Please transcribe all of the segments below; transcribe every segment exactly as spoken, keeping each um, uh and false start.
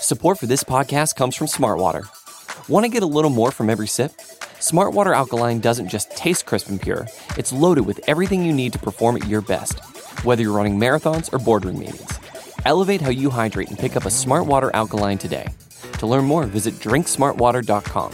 Support for this podcast comes from Smartwater. Want to get a little more from every sip? Smartwater Alkaline doesn't just taste crisp and pure, it's loaded with everything you need to perform at your best, whether you're running marathons or boardroom meetings. Elevate how you hydrate and pick up a Smartwater Alkaline today. To learn more, visit drink smartwater dot com.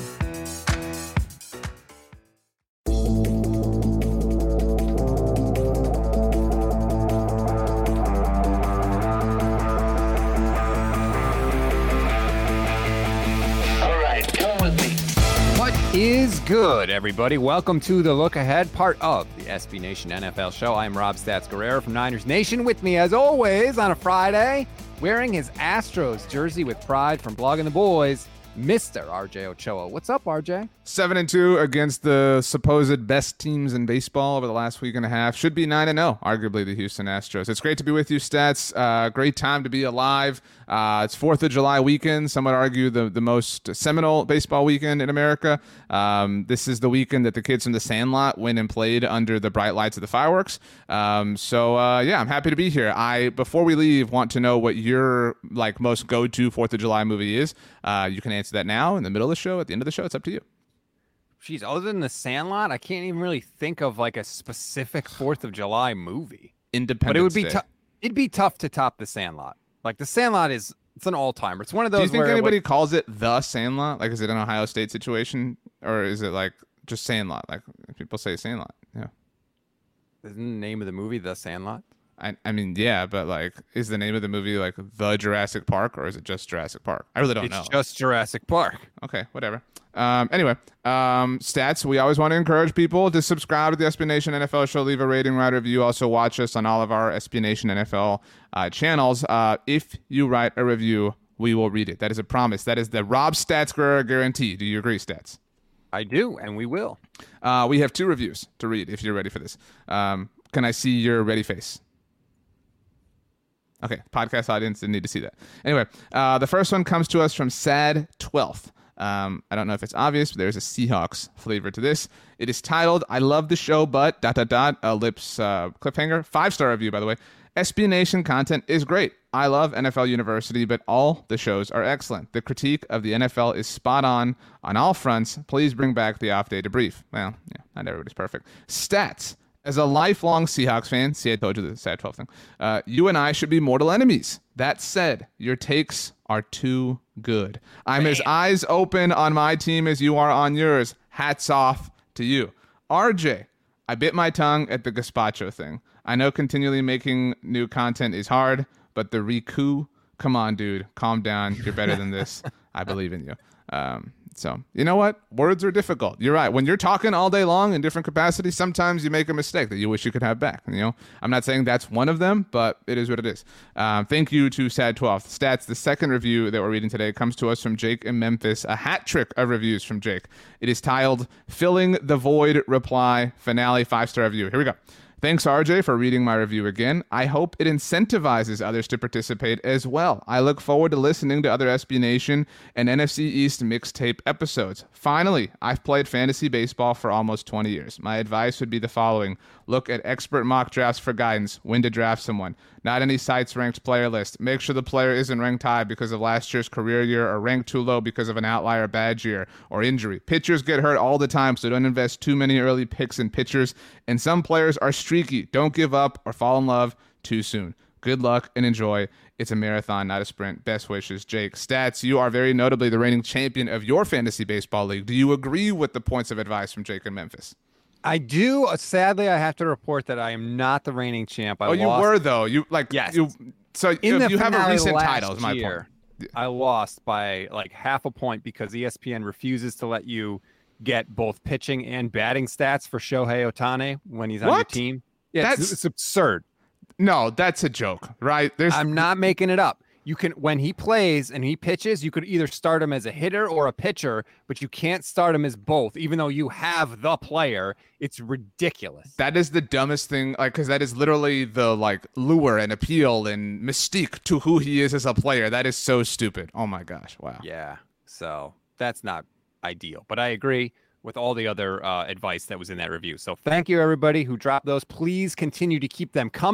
Is good, everybody. Welcome to the Look Ahead, part of the S B Nation N F L show. I'm Rob Stats Guerrero from Niners Nation. With me, as always, on a Friday, wearing his Astros jersey with pride from Blogging the Boys, Mister R J Ochoa. What's up, R J? Seven and two against the supposed best teams in baseball over the last week and a half. Should be nine and zero, arguably the Houston Astros. It's great to be with you, Stats. Uh, great time to be alive. Uh, it's Fourth of July weekend. Some would argue the the most seminal baseball weekend in America. Um, this is the weekend that the kids from the Sandlot went and played under the bright lights of the fireworks. Um, so uh, yeah, I'm happy to be here. I before we leave, want to know what your like most go to Fourth of July movie is. Uh, you can answer that now, in the middle of the show, at the end of the show. It's up to you. Jeez, other than the Sandlot, I can't even really think of like a specific Fourth of July movie. Independence but it would be Day. tough. It'd be tough to top the Sandlot. Like the Sandlot is, it's an all timer. It's one of those. Do you think where anybody what, calls it the Sandlot? Like, is it an Ohio State situation, or is it like just Sandlot? Like people say Sandlot. Yeah. Isn't the name of the movie The Sandlot? I, I mean, yeah, but like, is the name of the movie like The Jurassic Park, or is it just Jurassic Park? I really don't it's know. It's just Jurassic Park. Okay, whatever. Um, anyway, um, Stats, we always want to encourage people to subscribe to the S B Nation N F L show, leave a rating, write a review. Also watch us on all of our S B Nation N F L uh, channels. Uh, if you write a review, we will read it. That is a promise. That is the Rob Stats guarantee. Do you agree, Stats? I do, and we will. Uh, we have two reviews to read if you're ready for this. Um, can I see your ready face? Okay, podcast audience didn't need to see that. Anyway, uh, the first one comes to us from Sad twelfth. Um, I don't know if it's obvious, but there's a Seahawks flavor to this. It is titled, I love the show, but dot, dot, dot, ellipse, uh, cliffhanger. Five-star review, by the way. S B Nation content is great. I love N F L University, but all the shows are excellent. The critique of the N F L is spot on on all fronts. Please bring back the off-day debrief. Well, yeah, not everybody's perfect. Stats. As a lifelong Seahawks fan, see, I told you the Sad twelve thing, uh, you and I should be mortal enemies. That said, your takes are too good. I'm Man. as eyes open on my team as you are on yours. Hats off to you. R J, I bit my tongue at the gazpacho thing. I know continually making new content is hard, but the Riku, come on, dude, calm down. You're better than this. I believe in you. Um, So, you know what? Words are difficult. You're right. When you're talking all day long in different capacities, sometimes you make a mistake that you wish you could have back. You know, I'm not saying that's one of them, but it is what it is. Um, thank you to Sad twelve. Stats, the second review that we're reading today comes to us from Jake in Memphis, a hat trick of reviews from Jake. It is titled, Filling the Void Reply Finale, five-star review. Here we go. Thanks, R J, for reading my review again. I hope it incentivizes others to participate as well. I look forward to listening to other S B Nation and N F C East mixtape episodes. Finally, I've played fantasy baseball for almost twenty years. My advice would be the following. Look at expert mock drafts for guidance, when to draft someone. Not any sites ranked player list. Make sure the player isn't ranked high because of last year's career year or ranked too low because of an outlier bad year or injury. Pitchers get hurt all the time, so don't invest too many early picks in pitchers. And some players are streaky. Don't give up or fall in love too soon. Good luck and enjoy. It's a marathon, not a sprint. Best wishes, Jake. Stats, you are very notably the reigning champion of your fantasy baseball league. Do you agree with the points of advice from Jake in Memphis? I do. Sadly, I have to report that I am not the reigning champ. I oh, you lost. were though. You like yes. You so in the you have a recent last title. Is my year, point. I lost by like half a point because E S P N refuses to let you get both pitching and batting stats for Shohei Ohtani when he's on what? your team. Yeah, that's it's, it's absurd. No, that's a joke, right? There's. I'm not making it up. You can, when he plays and he pitches, you could either start him as a hitter or a pitcher, but you can't start him as both, even though you have the player. It's ridiculous. That is the dumbest thing, like, because that is literally the like lure and appeal and mystique to who he is as a player. That is so stupid. Oh my gosh! Wow. Yeah. So that's not ideal, but I agree with all the other uh, advice that was in that review. So thank you, everybody who dropped those. Please continue to keep them coming.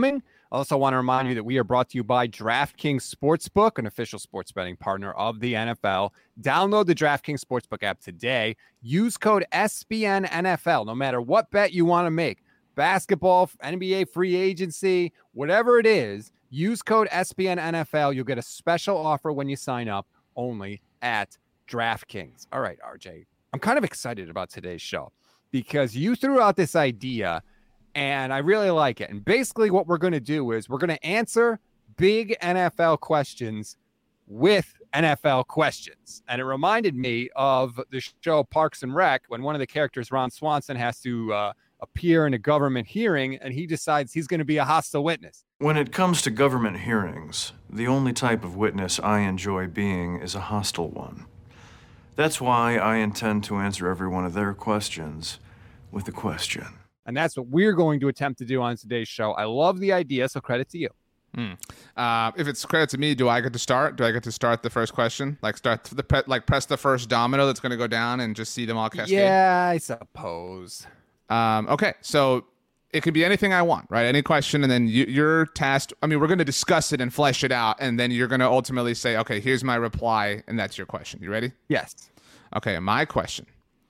I also want to remind you that we are brought to you by DraftKings Sportsbook, an official sports betting partner of the N F L. Download the DraftKings Sportsbook app today. Use code S B N N F L, no matter what bet you want to make. Basketball, N B A free agency, whatever it is, use code S B N N F L. You'll get a special offer when you sign up only at DraftKings. All right, R J, I'm kind of excited about today's show because you threw out this idea and I really like it. And basically what we're going to do is we're going to answer big N F L questions with N F L questions. And it reminded me of the show Parks and Rec when one of the characters, Ron Swanson, has to uh, appear in a government hearing and he decides he's going to be a hostile witness. When it comes to government hearings, the only type of witness I enjoy being is a hostile one. That's why I intend to answer every one of their questions with a question. And that's what we're going to attempt to do on today's show. I love the idea, so credit to you. Hmm. Uh, if it's credit to me, do I get to start? Do I get to start the first question? Like start the pre- like press the first domino that's going to go down and just see them all cascade? Yeah, I suppose. Um, okay, so it could be anything I want, right? Any question, and then you, you're tasked. I mean, we're going to discuss it and flesh it out, and then you're going to ultimately say, okay, here's my reply, and that's your question. You ready? Yes. Okay, my question.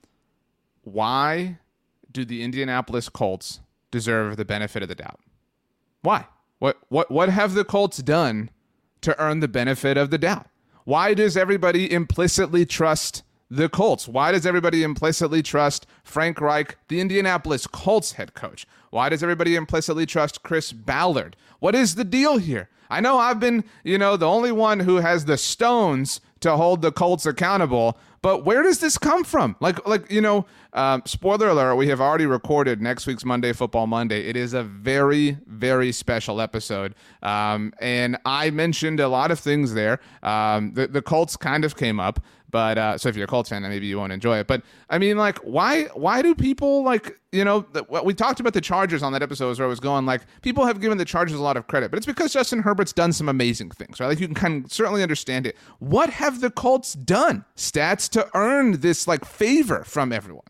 Why do the Indianapolis Colts deserve the benefit of the doubt? Why? What what what have the Colts done to earn the benefit of the doubt? Why does everybody implicitly trust the Colts? Why does everybody implicitly trust Frank Reich, the Indianapolis Colts head coach? Why does everybody implicitly trust Chris Ballard? What is the deal here? I know I've been, you know, the only one who has the stones to hold the Colts accountable, but where does this come from? Like, like you know, um, spoiler alert, we have already recorded next week's Monday Football Monday. It is a very, very special episode. Um, and I mentioned a lot of things there. Um, the, the Colts kind of came up. But uh, so if you're a Colts fan, then maybe you won't enjoy it. But I mean, like, why why do people like, you know, the, we talked about the Chargers on that episode where I was going, like, people have given the Chargers a lot of credit, but it's because Justin Herbert's done some amazing things, right? Like, you can kind of certainly understand it. What have the Colts done, Stats, to earn this, like, favor from everyone?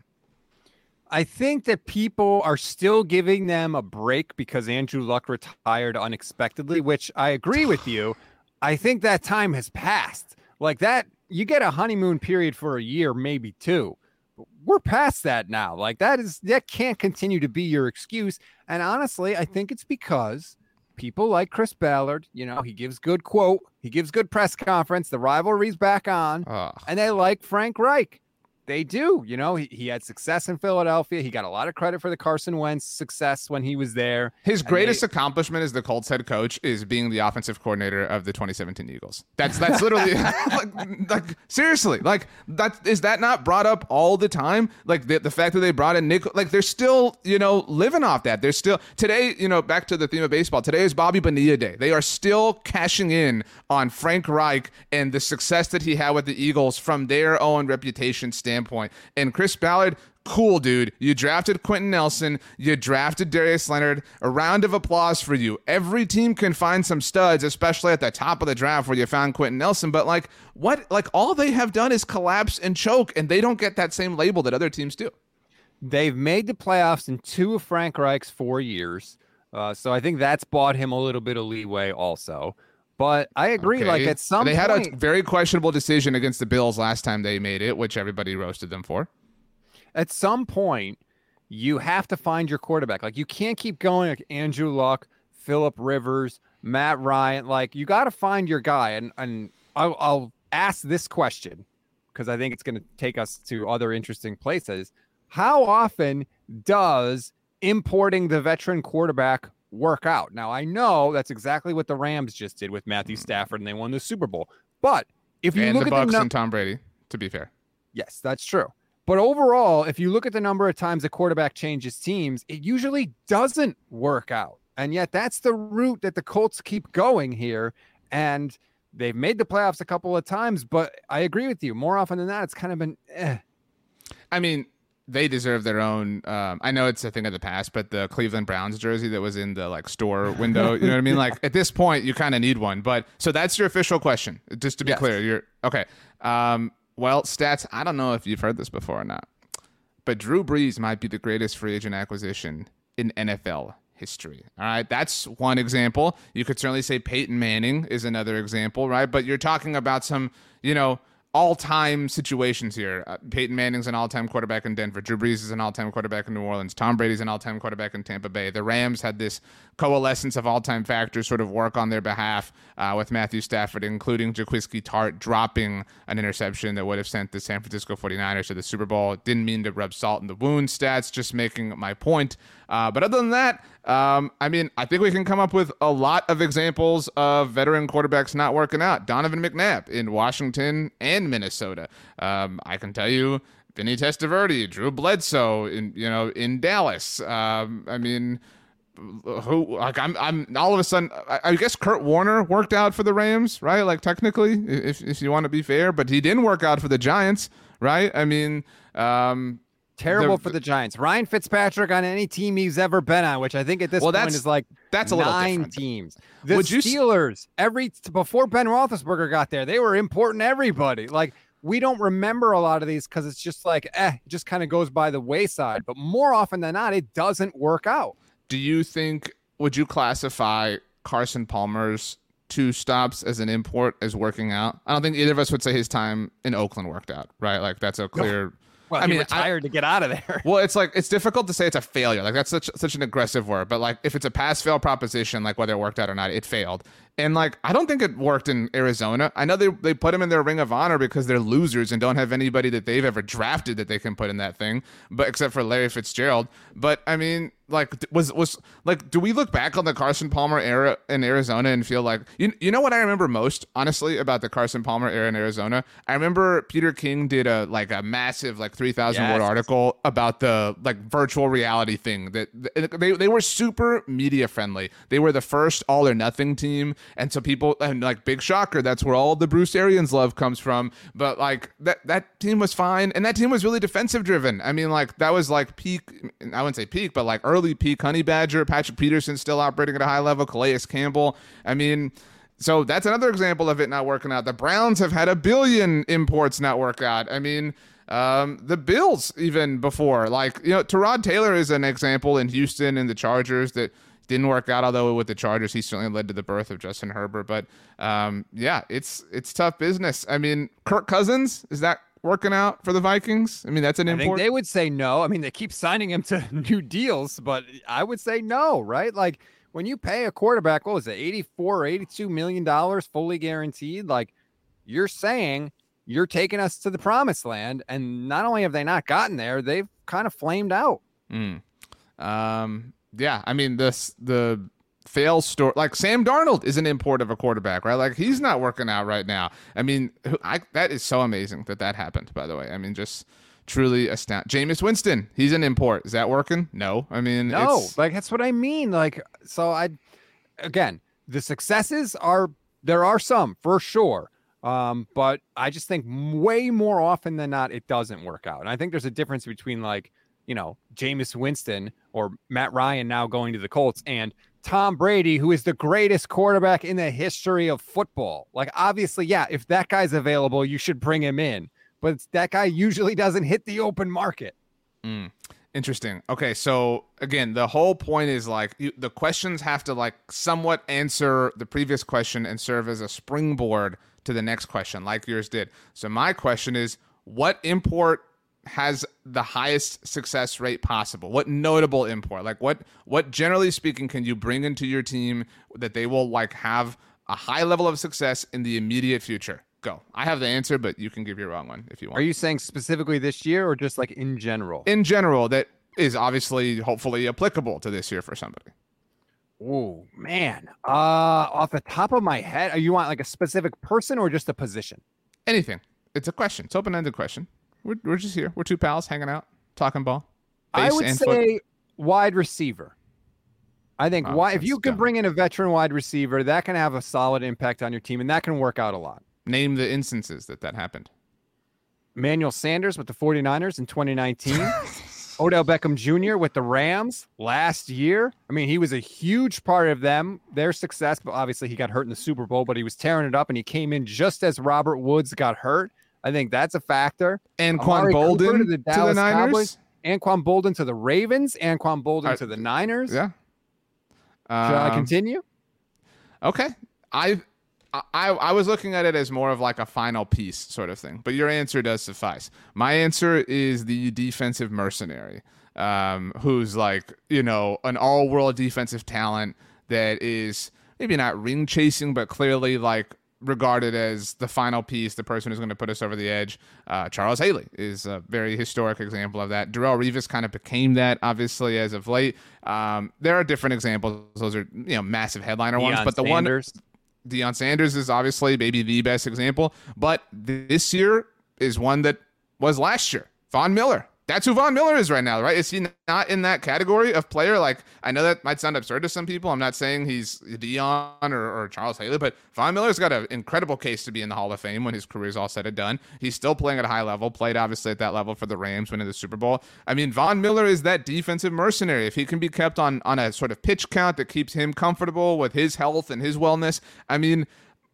I think that people are still giving them a break because Andrew Luck retired unexpectedly, which I agree with you. I think that time has passed. Like that, you get a honeymoon period for a year, maybe two. But we're past that now. Like that is, that can't continue to be your excuse. And honestly, I think it's because people like Chris Ballard, you know, he gives good quote, he gives good press conference, the rivalry's back on, Ugh. and they like Frank Reich. They do. You know, he, he had success in Philadelphia. He got a lot of credit for the Carson Wentz success when he was there. His greatest they, accomplishment as the Colts head coach is being the offensive coordinator of the twenty seventeen Eagles. That's that's literally like, like seriously, like that is that not brought up all the time? Like the, the fact that they brought in Nick, like they're still, you know, living off that. They're still today, you know, back to the theme of baseball. Today is Bobby Bonilla Day. They are still cashing in on Frank Reich and the success that he had with the Eagles from their own reputation standpoint. Point. And Chris Ballard, cool, dude. You drafted Quentin Nelson. You drafted Darius Leonard. A round of applause for you. Every team can find some studs, especially at the top of the draft where you found Quentin Nelson. But like, what? Like, all they have done is collapse and choke, and they don't get that same label that other teams do. They've made the playoffs in two of Frank Reich's four years. Uh, so I think that's bought him a little bit of leeway also. But I agree, okay. like at some they point... They had a very questionable decision against the Bills last time they made it, which everybody roasted them for. At some point, you have to find your quarterback. Like, you can't keep going like Andrew Luck, Phillip Rivers, Matt Ryan. Like, you got to find your guy. And, and I'll, I'll ask this question, because I think it's going to take us to other interesting places. How often does importing the veteran quarterback work out? Now, I know that's exactly what the Rams just did with Matthew Stafford, and they won the Super Bowl. But if you and look the at Bucks the num- and Tom Brady, to be fair. Yes, that's true. But overall, if you look at the number of times a quarterback changes teams, it usually doesn't work out. And yet that's the route that the Colts keep going here. And they've made the playoffs a couple of times, but I agree with you. More often than that, it's kind of been eh. I mean, they deserve their own. Um, I know it's a thing of the past, but the Cleveland Browns jersey that was in the like store window, you know what I mean? Like at this point, you kind of need one. But so that's your official question, just to be Yes. clear. You're okay. Um, well, Stats. I don't know if you've heard this before or not, but Drew Brees might be the greatest free agent acquisition in N F L history. All right, that's one example. You could certainly say Peyton Manning is another example, right? But you're talking about some, you know, all-time situations here. Uh, Peyton Manning's an all-time quarterback in Denver. Drew Brees is an all-time quarterback in New Orleans. Tom Brady's an all-time quarterback in Tampa Bay. The Rams had this coalescence of all-time factors sort of work on their behalf uh, with Matthew Stafford, including Jaquiski Tartt dropping an interception that would have sent the San Francisco forty-niners to the Super Bowl. Didn't mean to rub salt in the wound stats, just making my point. Uh, but other than that, um, I mean, I think we can come up with a lot of examples of veteran quarterbacks not working out. Donovan McNabb in Washington and Minnesota. Um, I can tell you, Vinny Testaverde, Drew Bledsoe in you know in Dallas. Um, I mean, who like I'm I'm all of a sudden I, I guess Kurt Warner worked out for the Rams, right? Like technically, if if you want to be fair, but he didn't work out for the Giants, right? I mean. Um, Terrible the, for the Giants. Ryan Fitzpatrick on any team he's ever been on, which I think at this well, point that's, is like that's a nine little teams. The Would you Steelers, every before Ben Roethlisberger got there, they were importing everybody. Like we don't remember a lot of these because it's just like, eh, it just kind of goes by the wayside. But more often than not, it doesn't work out. Do you think, would you classify Carson Palmer's two stops as an import as working out? I don't think either of us would say his time in Oakland worked out, right? Like that's a clear... No. Well, I mean, retired I, to get out of there. Well, it's like it's difficult to say it's a failure. Like that's such such an aggressive word. But like if it's a pass fail proposition, like whether it worked out or not, it failed. And like I don't think it worked in Arizona. I know they they put him in their ring of honor because they're losers and don't have anybody that they've ever drafted that they can put in that thing, but except for Larry Fitzgerald. But I mean, like was was like do we look back on the Carson Palmer era in Arizona and feel like you you know what I remember most honestly about the Carson Palmer era in Arizona? I remember Peter King did a like a massive like three thousand yes. word article about the like virtual reality thing that they they were super media friendly. They were the first all or nothing team. And so people, and like big shocker, that's where all the Bruce Arians love comes from. But like that that team was fine, and that team was really defensive driven. I mean, like that was like peak. I wouldn't say peak, but like early peak Honey Badger. Patrick Peterson still operating at a high level. Calais Campbell. I mean, so that's another example of it not working out. The Browns have had a billion imports not work out. I mean. Um, the Bills even before, like, you know, Tyrod Taylor is an example in Houston and the Chargers that didn't work out, although with the Chargers, he certainly led to the birth of Justin Herbert. But um, yeah, it's it's tough business. I mean, Kirk Cousins, is that working out for the Vikings? I mean, that's an import. I think they would say no. I mean, they keep signing him to new deals, but I would say no, right? Like when you pay a quarterback, what was it, eighty-four or eighty-two million dollars fully guaranteed? Like you're saying you're taking us to the promised land. And not only have they not gotten there, they've kind of flamed out. Mm. Um, yeah. I mean, this, the fail story, like Sam Darnold is an import of a quarterback, right? Like he's not working out right now. I mean, I, that is so amazing that that happened, by the way. I mean, just truly astounding. Jameis Winston, he's an import. Is that working? No. I mean, no, it's... like that's what I mean. Like, so I, again, the successes are, there are some for sure. Um, but I just think way more often than not, it doesn't work out. And I think there's a difference between like, you know, Jameis Winston or Matt Ryan now going to the Colts and Tom Brady, who is the greatest quarterback in the history of football. Like, obviously, yeah, if that guy's available, you should bring him in. But that guy usually doesn't hit the open market. Mm. Interesting. Okay, so again, the whole point is like you, the questions have to like somewhat answer the previous question and serve as a springboard to the next question, like yours did. So my question is, what import has the highest success rate possible? What notable import? Like what what generally speaking can you bring into your team that they will like have a high level of success in the immediate future? Go. I have the answer, but you can give your wrong one if you want. Are you saying specifically this year or just like in general? In general, that is obviously hopefully applicable to this year for somebody. Oh, man. Uh, off the top of my head, you want like a specific person or just a position? Anything. It's a question. It's open-ended question. We're we're just here. We're two pals hanging out, talking ball. I would say foot. wide receiver. I think oh, why, if you can dumb. bring in a veteran wide receiver, that can have a solid impact on your team, and that can work out a lot. Name the instances that that happened. Emmanuel Sanders with the forty-niners in twenty nineteen. Odell Beckham Junior with the Rams last year. I mean, he was a huge part of them, their success, but obviously he got hurt in the Super Bowl, but he was tearing it up, and he came in just as Robert Woods got hurt. I think that's a factor. Anquan Bolden to the, to the Niners. Cowboys, Anquan Bolden to the Ravens. Anquan Bolden uh, to the Niners. Yeah. Shall I Um, continue? Okay. I, I I was looking at it as more of like a final piece sort of thing, but your answer does suffice. My answer is the defensive mercenary, um, who's like, you know, an all-world defensive talent that is maybe not ring chasing, but clearly like regarded as the final piece, the person who's going to put us over the edge. Uh, Charles Haley is a very historic example of that. Darrelle Revis kind of became that, obviously, as of late. Um, there are different examples. Those are, you know, massive headliner Deion ones, but the Sanders. one Deion Sanders is obviously maybe the best example, but this year is one that was last year. Von Miller. That's who Von Miller is right now, right? Is he not in that category of player? Like, I know that might sound absurd to some people. I'm not saying he's Deion or, or Charles Haley, but Von Miller's got an incredible case to be in the Hall of Fame when his career is all said and done. He's still playing at a high level, played obviously at that level for the Rams, winning the Super Bowl. I mean, Von Miller is that defensive mercenary. If he can be kept on, on a sort of pitch count that keeps him comfortable with his health and his wellness, I mean,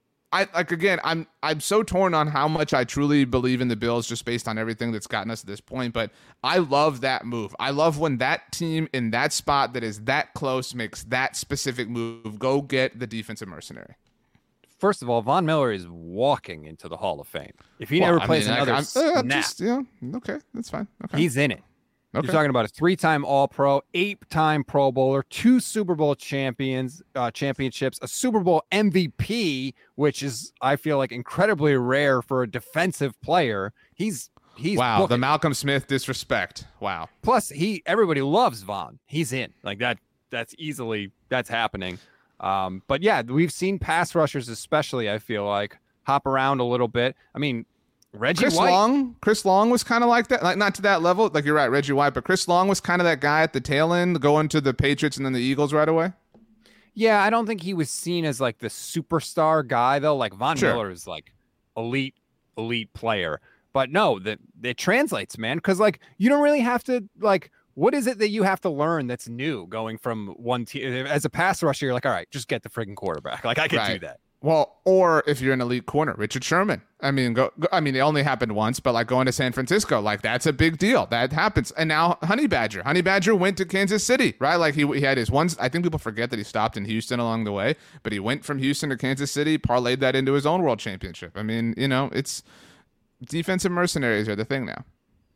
I like again, I'm I'm so torn on how much I truly believe in the Bills just based on everything that's gotten us to this point. But I love that move. I love when that team in that spot that is that close makes that specific move. Go get the defensive mercenary. First of all, Von Miller is walking into the Hall of Fame. If he Well, never I plays mean, another I, I'm, snap, uh, just, yeah, okay, that's fine. Okay. he's in it. Okay. You're talking about a three-time All-Pro, eight-time Pro Bowler, two Super Bowl champions, uh, championships, a Super Bowl M V P, which is, I feel like, incredibly rare for a defensive player. He's he's wow, booking. the Malcolm Smith disrespect. Wow. Plus, he everybody loves Von. He's in like that. That's easily that's happening. Um, but yeah, we've seen pass rushers, especially. I feel like hop around a little bit. I mean. Reggie Chris White. Long, Chris Long was kind of like that, like not to that level. Like you're right, Reggie White, but Chris Long was kind of that guy at the tail end, going to the Patriots and then the Eagles right away. Yeah, I don't think he was seen as like the superstar guy though. Like Von Sure. Miller is like elite, elite player. But no, that it translates, man. Because like you don't really have to like. What is it that you have to learn that's new going from one team as a pass rusher? You're like, all right, just get the friggin' quarterback. Like I can Right. do that. Well, or if you're an elite corner, Richard Sherman. I mean, go, go. I mean, it only happened once, but like going to San Francisco, like that's a big deal. That happens. And now Honey Badger. Honey Badger went to Kansas City, right? Like he he had his one. I think people forget that he stopped in Houston along the way, but he went from Houston to Kansas City, parlayed that into his own world championship. I mean, you know, it's defensive mercenaries are the thing now.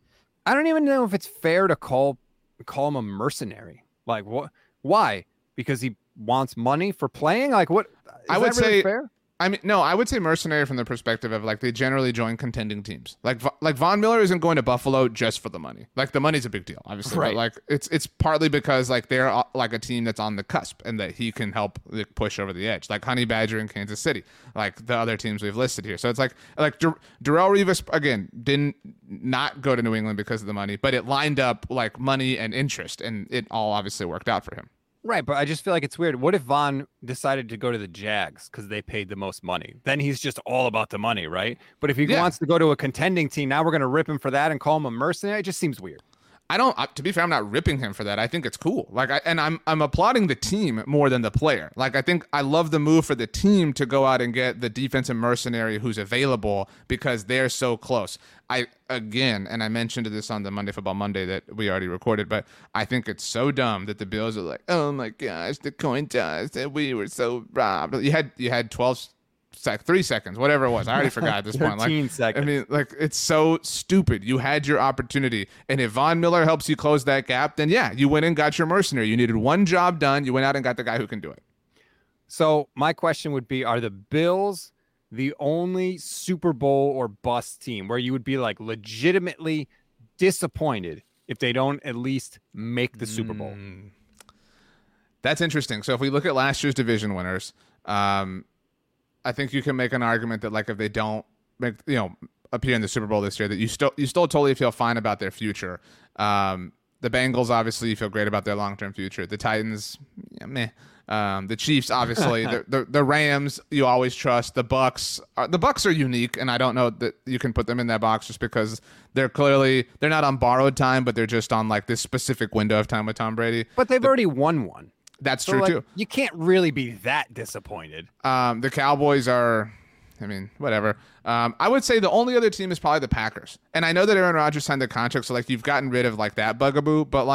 I don't even know if it's fair to call call him a mercenary. Like what? Why? Because he wants money for playing? Like what? Is I would that really say fair? I mean, no, I would say mercenary from the perspective of like they generally join contending teams. Like like Von Miller isn't going to Buffalo just for the money. Like the money's a big deal, obviously. Right. But like it's it's partly because like they're uh, like a team that's on the cusp and that he can help like, push over the edge. Like Honey Badger in Kansas City, like the other teams we've listed here. So it's like like Dar- Darrelle Revis again didn't not go to New England because of the money, but it lined up like money and interest, and it all obviously worked out for him. Right, but I just feel like it's weird. What if Von decided to go to the Jags because they paid the most money? Then he's just all about the money, right? But if he Yeah. wants to go to a contending team, now we're going to rip him for that and call him a mercenary? It just seems weird. I don't. Uh, to be fair, I'm not ripping him for that. I think it's cool. Like, I, and I'm I'm applauding the team more than the player. Like, I think I love the move for the team to go out and get the defensive mercenary who's available because they're so close. I again, and I mentioned this on the Monday Football Monday that we already recorded, but I think it's so dumb that the Bills are like, oh my gosh, the coin toss that we were so robbed. You had you had twelve. Sec, three seconds, whatever it was. I already forgot at this point. Like, thirteen seconds. I mean, like, it's so stupid. You had your opportunity. And if Von Miller helps you close that gap, then yeah, you went and got your mercenary. You needed one job done. You went out and got the guy who can do it. So my question would be, are the Bills the only Super Bowl or bust team where you would be like legitimately disappointed if they don't at least make the Super Bowl? Mm. That's interesting. So if we look at last year's division winners, um, I think you can make an argument that like if they don't make you know appear in the Super Bowl this year, that you still you still totally feel fine about their future. Um, the Bengals obviously you feel great about their long term future. The Titans, yeah, meh. Um, the Chiefs obviously. the, the the Rams you always trust. The Bucks are, the Bucks are unique, and I don't know that you can put them in that box just because they're clearly they're not on borrowed time, but they're just on like this specific window of time with Tom Brady. But they've the, already won one. That's So, true like, too. you can't really be that disappointed. Um, the Cowboys are, I mean, whatever. Um, I would say the only other team is probably the Packers. And I know that Aaron Rodgers signed the contract, so like you've gotten rid of like that bugaboo, but like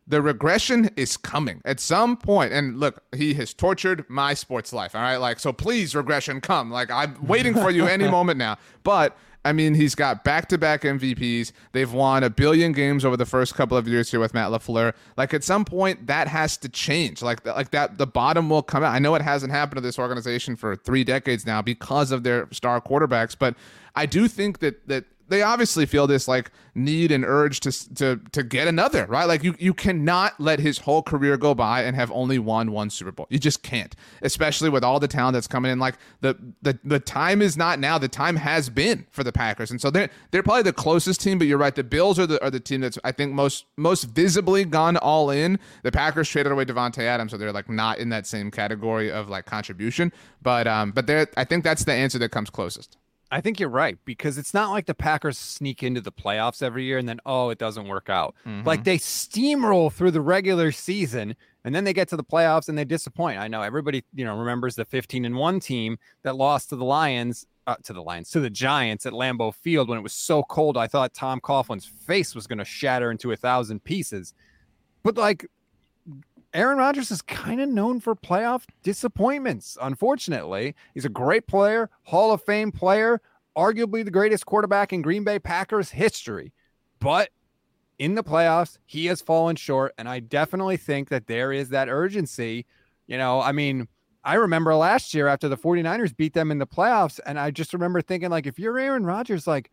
The regression is coming at some point. And look, he has tortured my sports life. All right. Like, so please, regression, come. Like, I'm waiting for you any moment now. But I mean, he's got back-to-back M V Ps. They've won a billion games over the first couple of years here with Matt LaFleur. Like, at some point, that has to change. Like, like that, the bottom will come out. I know it hasn't happened to this organization for three decades now because of their star quarterbacks, but I do think that that they obviously feel this like need and urge to to to get another, right? Like you you cannot let his whole career go by and have only won one Super Bowl. You just can't, especially with all the talent that's coming in. Like the the the time is not now. The time has been for the Packers, and so they're they're probably the closest team. But you're right, the Bills are the are the team that's I think most most visibly gone all in. The Packers traded away Devontae Adams, so they're like not in that same category of like contribution. But um, but they're I think that's the answer that comes closest. I think you're right, because it's not like the Packers sneak into the playoffs every year and then, oh, it doesn't work out. Mm-hmm. Like they steamroll through the regular season and then they get to the playoffs and they disappoint. I know everybody, you know, remembers the fifteen and one team that lost to the Lions, uh, to the Lions, to the Giants at Lambeau Field when it was so cold. I thought Tom Coughlin's face was going to shatter into a thousand pieces. But like, Aaron Rodgers is kind of known for playoff disappointments, unfortunately. He's a great player, Hall of Fame player, arguably the greatest quarterback in Green Bay Packers history. But in the playoffs, he has fallen short, and I definitely think that there is that urgency. You know, I mean, I remember last year after the 49ers beat them in the playoffs, and I just remember thinking, like, if you're Aaron Rodgers, like,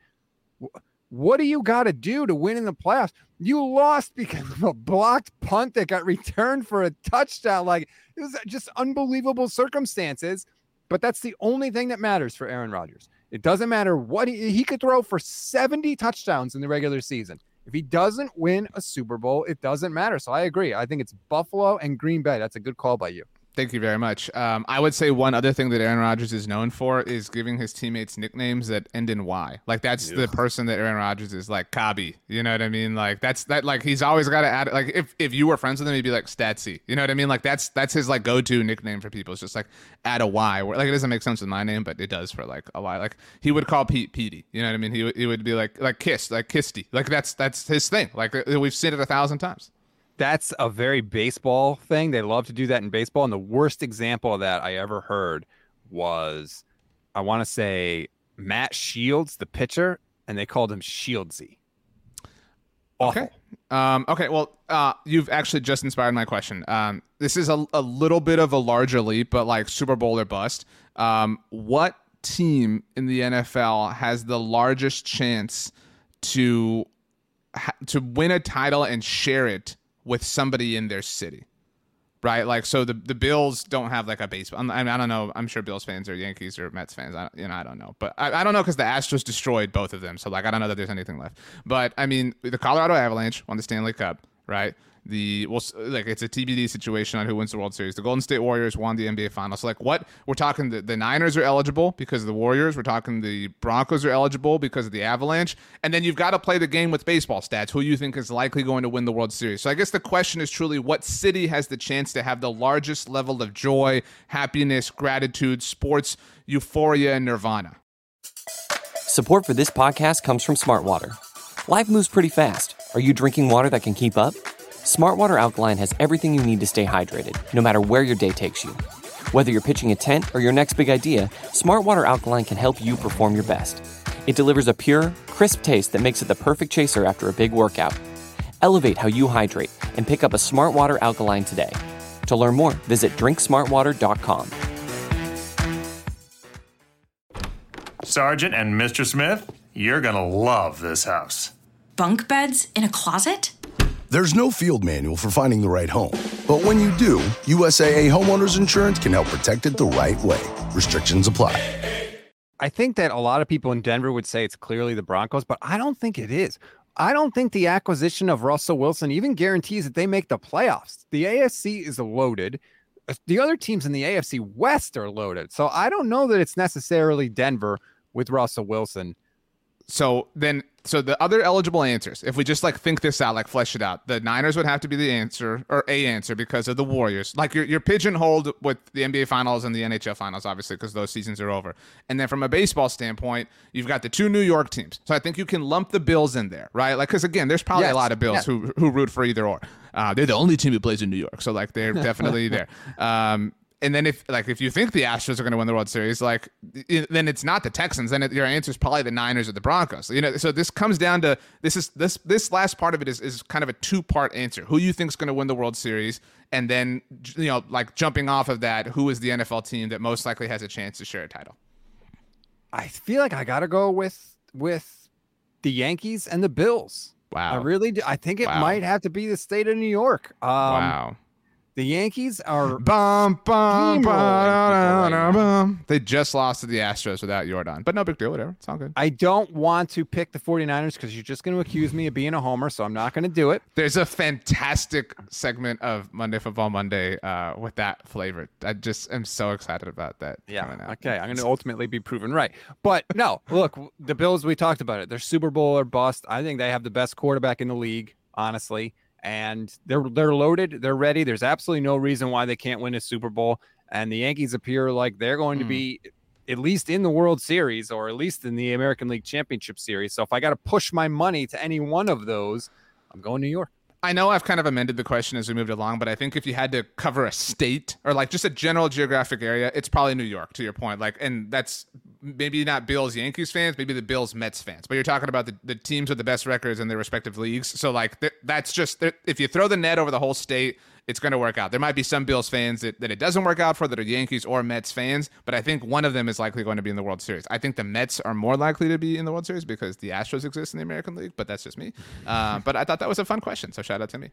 what do you got to do to win in the playoffs? You lost because of a blocked punt that got returned for a touchdown. Like, it was just unbelievable circumstances. But that's the only thing that matters for Aaron Rodgers. It doesn't matter what he, he could throw for seventy touchdowns in the regular season. If he doesn't win a Super Bowl, it doesn't matter. So I agree. I think it's Buffalo and Green Bay. That's a good call by you. Thank you very much. Um, I would say one other thing that Aaron Rodgers is known for is giving his teammates nicknames that end in Y. Like that's Ugh. the person that Aaron Rodgers is, like Cobby. You know what I mean? Like that's that. Like he's always got to add. Like if, if you were friends with him, he'd be like Statsy. You know what I mean? Like that's that's his like go to nickname for people. It's just like add a Y. Where, like it doesn't make sense with my name, but it does for like a Y. Like he would call Pete Petey. You know what I mean? He would he would be like like Kiss like Kisty. Like that's that's his thing. Like we've seen it a thousand times. That's a very baseball thing. They love to do that in baseball. And the worst example of that I ever heard was, I want to say, Matt Shields, the pitcher, and they called him Shieldsy. Awful. Okay. Um, okay. Well, uh, you've actually just inspired my question. Um, this is a, a little bit of a larger leap, but like Super Bowl or bust. Um, what team in the N F L has the largest chance to ha- to win a title and share it with somebody in their city, right? Like, so the, the Bills don't have like a baseball. I, mean, I don't know. I'm sure Bills fans or Yankees or Mets fans. I, you know, I don't know, but I, I don't know because the Astros destroyed both of them. So like, I don't know that there's anything left. But I mean, the Colorado Avalanche won the Stanley Cup, right? The well, like it's a T B D situation on who wins the World Series. The Golden State Warriors won the N B A Finals. So like, what we're talking, the, the Niners are eligible because of the Warriors. We're talking the Broncos are eligible because of the Avalanche. And then you've got to play the game with baseball stats. Who you think is likely going to win the World Series? So I guess the question is truly, what city has the chance to have the largest level of joy, happiness, gratitude, sports, euphoria, and nirvana? Support for this podcast comes from Smart Water. Life moves pretty fast. Are you drinking water that can keep up? Smart Water Alkaline has everything you need to stay hydrated, no matter where your day takes you. Whether you're pitching a tent or your next big idea, Smart Water Alkaline can help you perform your best. It delivers a pure, crisp taste that makes it the perfect chaser after a big workout. Elevate how you hydrate and pick up a Smart Water Alkaline today. To learn more, visit drink smart water dot com. Sergeant and Mister Smith, you're gonna love this house. Bunk beds in a closet? There's no field manual for finding the right home. But when you do, U S A A Homeowners Insurance can help protect it the right way. Restrictions apply. I think that a lot of people in Denver would say it's clearly the Broncos, but I don't think it is. I don't think the acquisition of Russell Wilson even guarantees that they make the playoffs. The A F C is loaded. The other teams in the A F C West are loaded. So I don't know that it's necessarily Denver with Russell Wilson. so then, so the other eligible answers, if we just like think this out, like flesh it out, the Niners would have to be the answer or a answer because of the Warriors. Like you're, you're pigeonholed with the N B A Finals and the N H L Finals, obviously, because those seasons are over. And then from a baseball standpoint, you've got the two New York teams. So I think you can lump the Bills in there, right? Like, because again, there's probably Yes. a lot of Bills Yeah. who who root for either or. Uh, they're the only team who plays in New York, so like they're definitely there. Um, And then if like if you think the Astros are going to win the World Series, like it, then it's not the Texans. Then it, your answer is probably the Niners or the Broncos. You know, so this comes down to this is this this last part of it is is kind of a two part answer. Who you think is going to win the World Series, and then you know like jumping off of that, who is the N F L team that most likely has a chance to share a title? I feel like I got to go with with the Yankees and the Bills. Wow. I really do. I think it Wow. might have to be the state of New York. Um, Wow. The Yankees are Bum, bum, steamrolling people right now. bum. They just lost to the Astros without Jordan, but no big deal. Whatever, it's all good. I don't want to pick the 49ers because you're just going to accuse me of being a homer, so I'm not going to do it. There's a fantastic segment of Monday Football Monday uh, with that flavor. I just am so excited about that. coming out. Okay. I'm going to ultimately be proven right. But no, look, the Bills, we talked about it. They're Super Bowl or bust. I think they have the best quarterback in the league, honestly. And they're they're loaded. They're ready. There's absolutely no reason why they can't win a Super Bowl. And the Yankees appear like they're going Mm. to be at least in the World Series or at least in the American League Championship Series. So if I got to push my money to any one of those, I'm going New York. I know I've kind of amended the question as we moved along, but I think if you had to cover a state or like just a general geographic area, it's probably New York, to your point. Like, and that's maybe not Bills Yankees fans, maybe the Bills Mets fans, but you're talking about the, the teams with the best records in their respective leagues. So like th- that's just if you throw the net over the whole state, it's going to work out. There might be some Bills fans that, that it doesn't work out for that are Yankees or Mets fans, but I think one of them is likely going to be in the World Series. I think the Mets are more likely to be in the World Series because the Astros exist in the American League, but that's just me. Uh, but I thought that was a fun question, so shout out to me.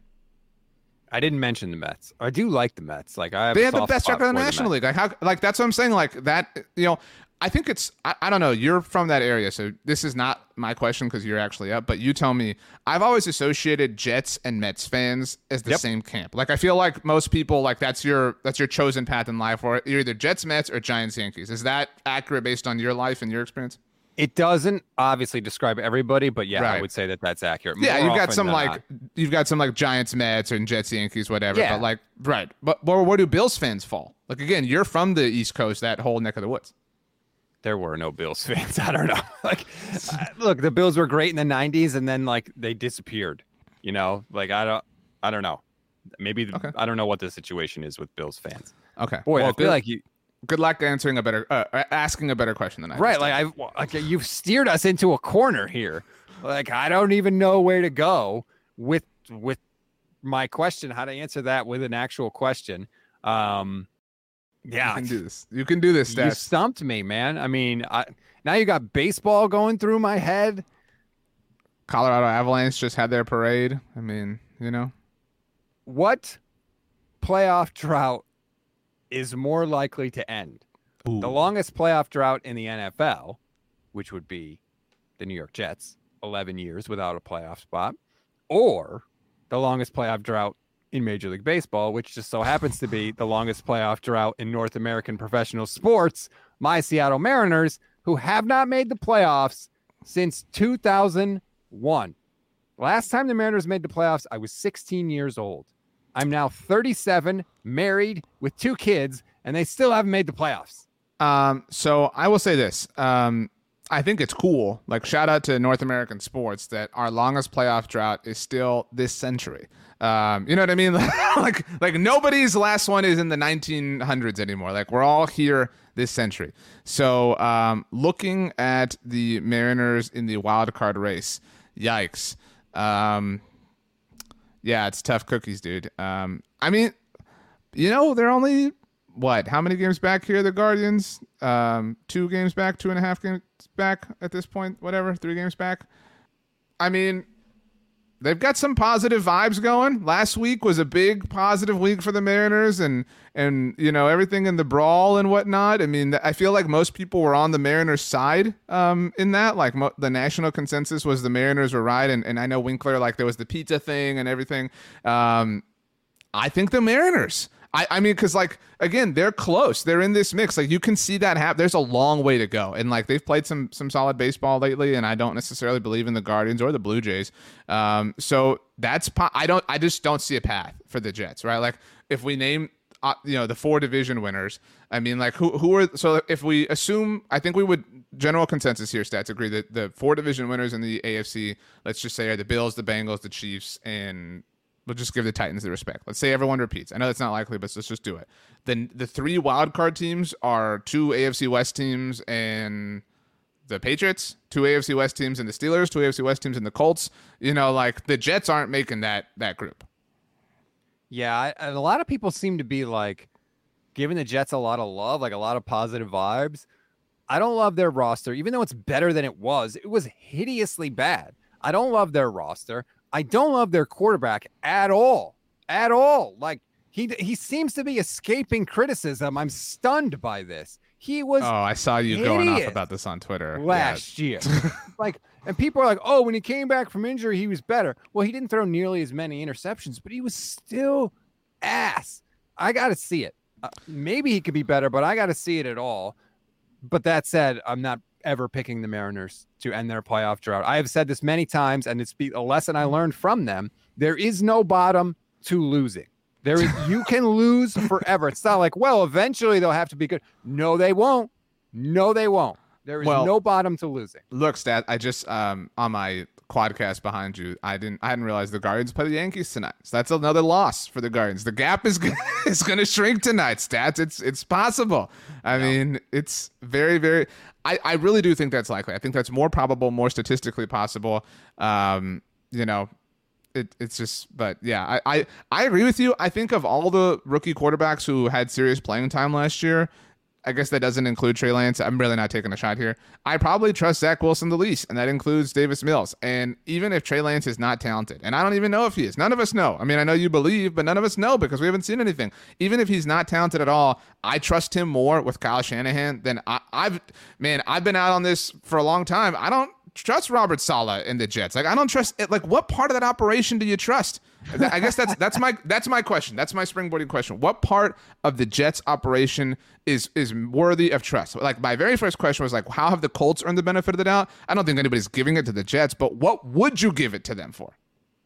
I didn't mention the Mets. I do like the Mets. Like I have They a have the soft best spot record in the for National Mets. League. Like how, like that's what I'm saying. Like that, you know, I think it's. I, I don't know. You're from that area, so this is not my question because you're actually up. But you tell me. I've always associated Jets and Mets fans as the Yep. same camp. Like I feel like most people like that's your that's your chosen path in life, or you're either Jets, Mets, or Giants, Yankees. Is that accurate based on your life and your experience? It doesn't obviously describe everybody, but yeah, I Right. would say that that's accurate. Yeah, More you've got often some than like not. you've got some like Giants, Mets, and Jets, Yankees, whatever. Yeah. But like right, but where, where do Bills fans fall? Like again, you're from the East Coast, that whole neck of the woods. There were no Bills fans. I don't know. Like, uh, look, the Bills were great in the nineties, and then like they disappeared. You know, like I don't, I don't know. Maybe the, Okay. I don't know what the situation is with Bills fans. Okay, Boy, Well, I feel good, like you good luck answering a better, uh, asking a better question than I. right. just Like did. I, like you've steered us into a corner here. Like I don't even know where to go with with my question. How to answer that with an actual question. Um, yeah, You can do this. You can do this, you Stats. stumped me, man. I mean, I, now you got baseball going through my head. Colorado Avalanche just had their parade. I mean, you know. What playoff drought is more likely to end? The longest playoff drought in the N F L, which would be the New York Jets, eleven years without a playoff spot, or the longest playoff drought in Major League Baseball, which just so happens to be the longest playoff drought in North American professional sports, my Seattle Mariners, who have not made the playoffs since two thousand one. Last time the Mariners made the playoffs, I was sixteen years old. I'm now thirty-seven, married with two kids, and they still haven't made the playoffs. Um, so I will say this. Um, I think it's cool. Like, shout out to North American sports that our longest playoff drought is still this century. Um, you know what I mean? like, like nobody's last one is in the nineteen hundreds anymore. Like, we're all here this century. So, um, looking at the Mariners in the wild card race, yikes. Um, yeah, it's tough cookies, dude. Um, I mean, you know, they're only. What? How many games back here? The Guardians, um, two games back, two and a half games back at this point. Whatever, three games back. I mean, they've got some positive vibes going. Last week was a big positive week for the Mariners, and and you know everything in the brawl and whatnot. I mean, I feel like most people were on the Mariners' side um, in that. Like mo- the national consensus was the Mariners were right, and and I know Winkler like there was the pizza thing and everything. Um, I think the Mariners. I, I mean, because, like, again, they're close. They're in this mix. Like, you can see that happen. There's a long way to go. And, like, they've played some some solid baseball lately, and I don't necessarily believe in the Guardians or the Blue Jays. Um, so that's po- – I don't. I just don't see a path for the Jets, right? Like, if we name, uh, you know, the four division winners, I mean, like, who who are – so if we assume – I think we would – general consensus here, Stats, agree that the four division winners in the A F C, let's just say, are the Bills, the Bengals, the Chiefs, and – we'll just give the Titans the respect. Let's say everyone repeats. I know that's not likely, but let's just do it. Then the three wild card teams are two A F C West teams and the Patriots, two A F C West teams and the Steelers, two A F C West teams and the Colts. You know, like the Jets aren't making that that group. Yeah, I, and a lot of people seem to be like giving the Jets a lot of love, like a lot of positive vibes. I don't love their roster, even though it's better than it was. It was hideously bad. I don't love their roster. I don't love their quarterback at all, at all. Like he he seems to be escaping criticism. I'm stunned by this. He was. Oh, I saw you going off about this on Twitter last yeah. year. Like, and people are like, "Oh, when he came back from injury, he was better." Well, he didn't throw nearly as many interceptions, but he was still ass. I got to see it. Uh, maybe he could be better, but I got to see it at all. But that said, I'm not ever picking the Mariners to end their playoff drought. I have said this many times, and it's a lesson I learned from them. There is no bottom to losing. There is, you can lose forever. It's not like, well, eventually they'll have to be good. No, they won't. No, they won't. There is well, no bottom to losing. Look, Stat, I just um on my quadcast behind you, I didn't I hadn't realized the Guardians play the Yankees tonight. So that's another loss for the Guardians. The gap is is going to shrink tonight, Stats. It's it's possible. I no. mean, it's very very I, I really do think that's likely. I think that's more probable, more statistically possible. Um, you know, it, it's just, but yeah, I, I, I agree with you. I think of all the rookie quarterbacks who had serious playing time last year, I guess that doesn't include Trey Lance. I'm really not taking a shot here. I probably trust Zach Wilson the least, and that includes Davis Mills. And even if Trey Lance is not talented, and I don't even know if he is, none of us know. I mean, I know you believe, but none of us know because we haven't seen anything. Even if he's not talented at all, I trust him more with Kyle Shanahan than I, I've, man, I've been out on this for a long time. I don't trust Robert Saleh in the Jets. Like, I don't trust it. Like, what part of that operation do you trust? I guess that's that's my that's my question. That's my springboarding question. What part of the Jets operation is is worthy of trust? Like, my very first question was like, how have the Colts earned the benefit of the doubt? I don't think anybody's giving it to the Jets, but what would you give it to them for?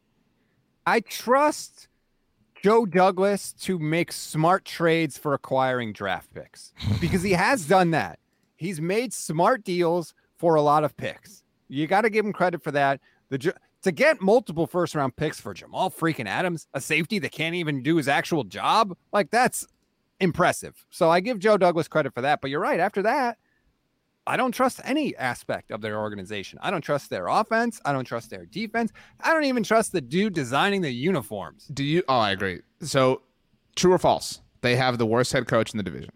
I trust Joe Douglas to make smart trades for acquiring draft picks because he has done that. He's made smart deals for a lot of picks. You got to give him credit for that. The To get multiple first-round picks for Jamal freaking Adams, a safety that can't even do his actual job, like, that's impressive. So I give Joe Douglas credit for that. But you're right. After that, I don't trust any aspect of their organization. I don't trust their offense. I don't trust their defense. I don't even trust the dude designing the uniforms. Do you? Oh, I agree. So, true or false? They have the worst head coach in the division.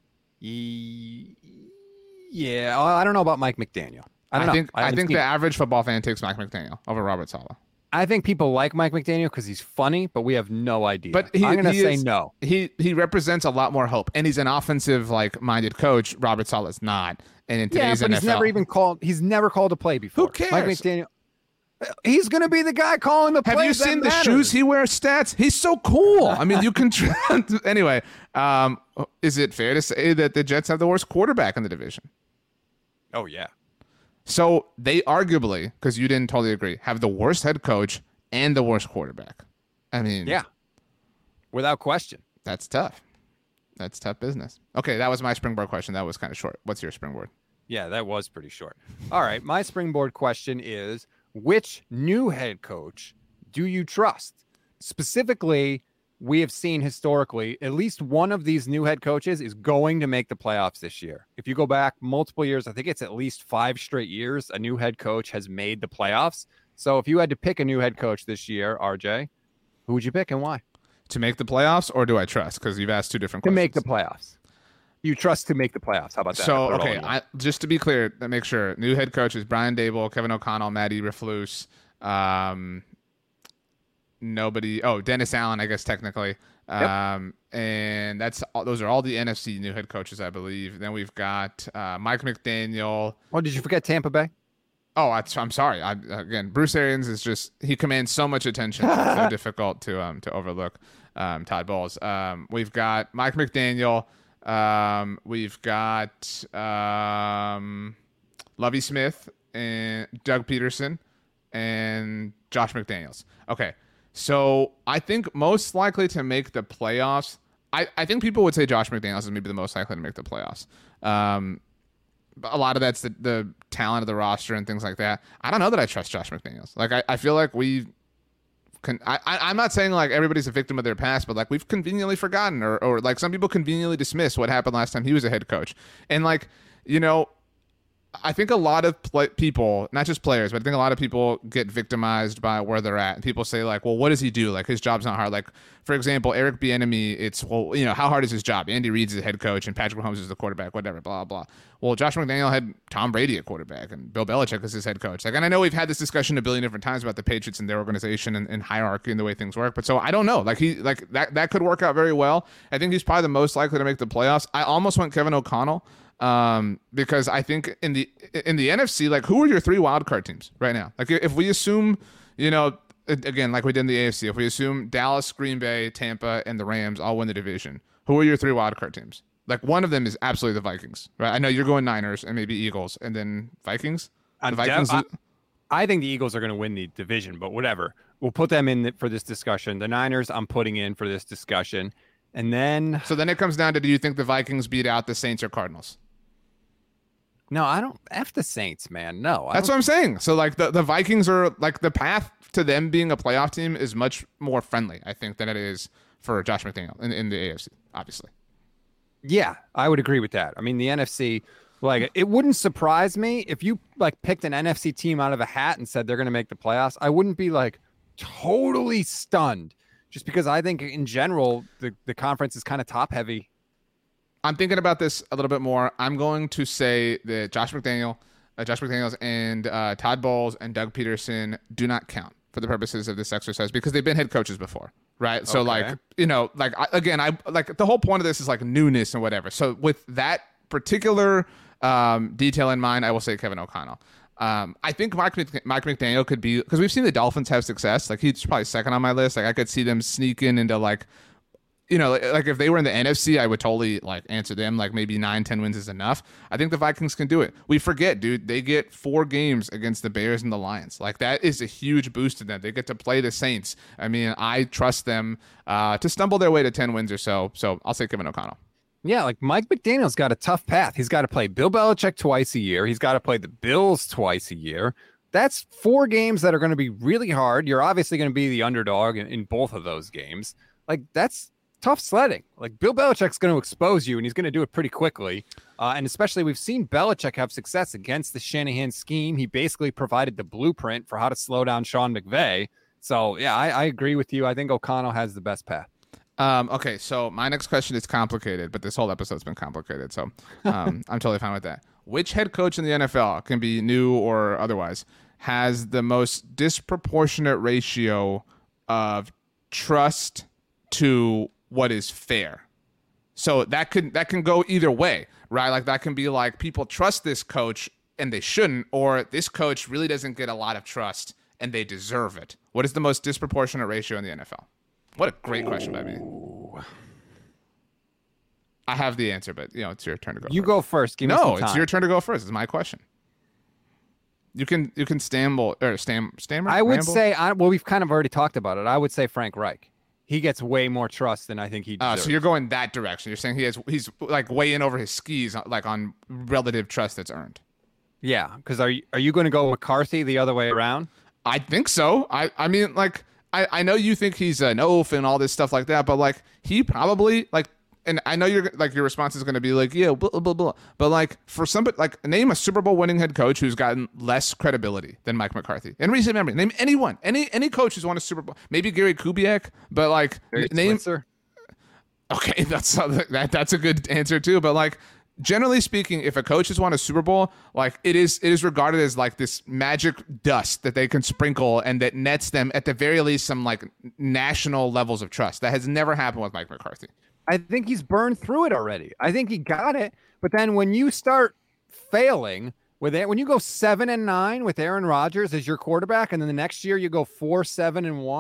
Yeah, I don't know about Mike McDaniel. I, don't I know. think I, I think the average football fan takes Mike McDaniel over Robert Saleh. I think people like Mike McDaniel because he's funny, but we have no idea. But he, I'm going to say is, no. He he represents a lot more hope, and he's an offensive like minded coach. Robert Saleh is not, and in today's yeah, but N F L, he's never even called. He's never called a play before. Who cares? Mike McDaniel. He's going to be the guy calling the plays. Have you seen the matters. shoes he wears? Stats. He's so cool. I mean, you can. Anyway, um, is it fair to say that the Jets have the worst quarterback in the division? Oh yeah. So they arguably, because you didn't totally agree, have the worst head coach and the worst quarterback. I mean, yeah, without question. That's tough. That's tough business. Okay, that was my springboard question. That was kind of short. What's your springboard? Yeah, that was pretty short. All right, my springboard question is, which new head coach do you trust? Specifically, we have seen historically, at least one of these new head coaches is going to make the playoffs this year. If you go back multiple years, I think it's at least five straight years, a new head coach has made the playoffs. So if you had to pick a new head coach this year, R J, who would you pick and why? To make the playoffs, or do I trust? Because you've asked two different to questions. To make the playoffs. You trust to make the playoffs. How about that? So, okay, I, just to be clear, to make sure, new head coaches, Brian Dable, Kevin O'Connell, Matt Eberflus, um, nobody, oh, Dennis Allen, I guess, technically. Um, yep. And that's those are all the N F C new head coaches, I believe. Then we've got uh, Mike McDaniel. Oh, did you forget Tampa Bay? Oh, I, I'm sorry. I, again, Bruce Arians is just he commands so much attention. It's so difficult to um to overlook. um, Todd Bowles. Um, we've got Mike McDaniel. Um, we've got um, Lovie Smith and Doug Peterson and Josh McDaniels. Okay, so I think most likely to make the playoffs, I, I think people would say Josh McDaniels is maybe the most likely to make the playoffs. Um, a lot of that's the, the talent of the roster and things like that. I don't know that I trust Josh McDaniels. Like, I, I feel like we can, I, I, I'm not saying like everybody's a victim of their past, but like we've conveniently forgotten or, or like some people conveniently dismiss what happened last time he was a head coach. And like, you know, I think a lot of play- people, not just players, but I think a lot of people get victimized by where they're at. And people say like, well, what does he do? Like his job's not hard. Like, for example, Eric Bieniemy, it's, well, you know, how hard is his job? Andy Reid's the head coach and Patrick Mahomes is the quarterback, whatever, blah, blah. Well, Josh McDaniel had Tom Brady at quarterback and Bill Belichick as his head coach. Like, and I know we've had this discussion a billion different times about the Patriots and their organization and, and hierarchy and the way things work. But so I don't know. Like he, like that, that could work out very well. I think he's probably the most likely to make the playoffs. I almost went Kevin O'Connell. Um, because I think in the in the N F C, like who are your three wildcard teams right now? Like if we assume, you know, again, like we did in the A F C, if we assume Dallas, Green Bay, Tampa, and the Rams all win the division, who are your three wildcard teams? Like one of them is absolutely the Vikings, right? I know you're going Niners and maybe Eagles, and then Vikings. The Vikings. Def- I, I think the Eagles are going to win the division, but whatever. We'll put them in for this discussion. The Niners, I'm putting in for this discussion, and then so then it comes down to: do you think the Vikings beat out the Saints or Cardinals? No, I don't. F the Saints, man. No, I that's what I'm saying. So like the, the Vikings are like the path to them being a playoff team is much more friendly, I think, than it is for Josh McDaniel in, in the A F C, obviously. Yeah, I would agree with that. I mean, the N F C, like it wouldn't surprise me if you like picked an N F C team out of a hat and said they're going to make the playoffs. I wouldn't be like totally stunned just because I think in general, the, the conference is kind of top heavy. I'm thinking about this a little bit more. I'm going to say that Josh McDaniel, uh, Josh McDaniels, and uh, Todd Bowles and Doug Peterson do not count for the purposes of this exercise because they've been head coaches before, right? So, okay. like, you know, like I, again, I like the whole point of this is like newness and whatever. So, with that particular um, detail in mind, I will say Kevin O'Connell. Um, I think Mike, Mike McDaniel could be because we've seen the Dolphins have success. Like he's probably second on my list. Like I could see them sneaking into like. You know, like if they were in the N F C, I would totally like answer them. Like maybe nine, ten wins is enough. I think the Vikings can do it. We forget, dude, they get four games against the Bears and the Lions. Like that is a huge boost to them. They get to play the Saints. I mean, I trust them uh, to stumble their way to ten wins or so. So I'll say Kevin O'Connell. Yeah, like Mike McDaniel's got a tough path. He's got to play Bill Belichick twice a year. He's got to play the Bills twice a year. That's four games that are going to be really hard. You're obviously going to be the underdog in, in both of those games. Like that's tough sledding. Like Bill Belichick's going to expose you, and he's going to do it pretty quickly. Uh, and especially we've seen Belichick have success against the Shanahan scheme. He basically provided the blueprint for how to slow down Sean McVay. So, yeah, I, I agree with you. I think O'Connell has the best path. Um, okay, so my next question is complicated, but this whole episode's been complicated, so um, I'm totally fine with that. Which head coach in the N F L, can be new or otherwise, has the most disproportionate ratio of trust to what is fair? So that could that can go either way, right? Like that can be like people trust this coach and they shouldn't, or this coach really doesn't get a lot of trust and they deserve it. What is the most disproportionate ratio in the N F L? What a great question by me. I have the answer, but you know it's your turn to go. You first. go first. Give me no, some time. It's your turn to go first. It's my question. You can you can stamble or stam stammer. I would ramble? say I, well, we've kind of already talked about it. I would say Frank Reich. He gets way more trust than I think he deserves. Uh, so you're going that direction. You're saying he has he's like way in over his skis, like on relative trust that's earned. Yeah, because are you, are you going to go McCarthy the other way around? I think so. I, I mean, like, I, I know you think he's an oaf and all this stuff like that, but like he probably like, and I know you're like your response is going to be like, yeah, blah, blah, blah. But like for somebody, like name a Super Bowl winning head coach who's gotten less credibility than Mike McCarthy in recent memory. Name anyone, any any coach who's won a Super Bowl. Maybe Gary Kubiak, but like Gary name. Switzer. Okay, that's that that's a good answer too. But like generally speaking, if a coach has won a Super Bowl, like it is it is regarded as like this magic dust that they can sprinkle and that nets them at the very least some like national levels of trust. That has never happened with Mike McCarthy. I think he's burned through it already. I think he got it. But then when you start failing with it, when you go seven and nine with Aaron Rodgers as your quarterback, and then the next year you go four, seven and one,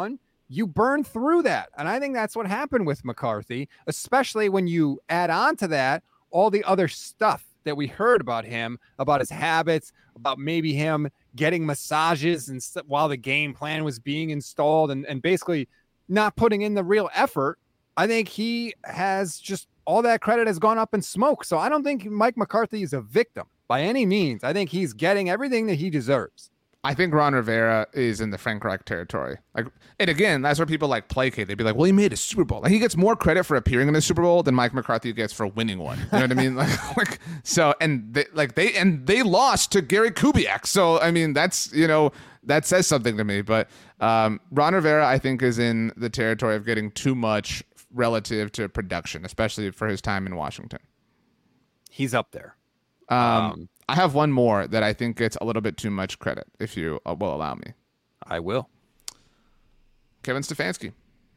you burn through that. And I think that's what happened with McCarthy, especially when you add on to that all the other stuff that we heard about him, about his habits, about maybe him getting massages and st- while the game plan was being installed and, and basically not putting in the real effort. I think he has just all that credit has gone up in smoke. So I don't think Mike McCarthy is a victim by any means. I think he's getting everything that he deserves. I think Ron Rivera is in the Frank Reich territory. Like, and again, that's where people like placate. They'd be like, "Well, he made a Super Bowl." Like, he gets more credit for appearing in the Super Bowl than Mike McCarthy gets for winning one. You know what I mean? Like, like so, and they, like they and they lost to Gary Kubiak. So, I mean, that's you know that says something to me. But um, Ron Rivera, I think, is in the territory of getting too much relative to production, especially for his time in Washington. He's up there. Um, um I have one more that I think gets a little bit too much credit, if you uh, will allow me. I will. Kevin Stefanski.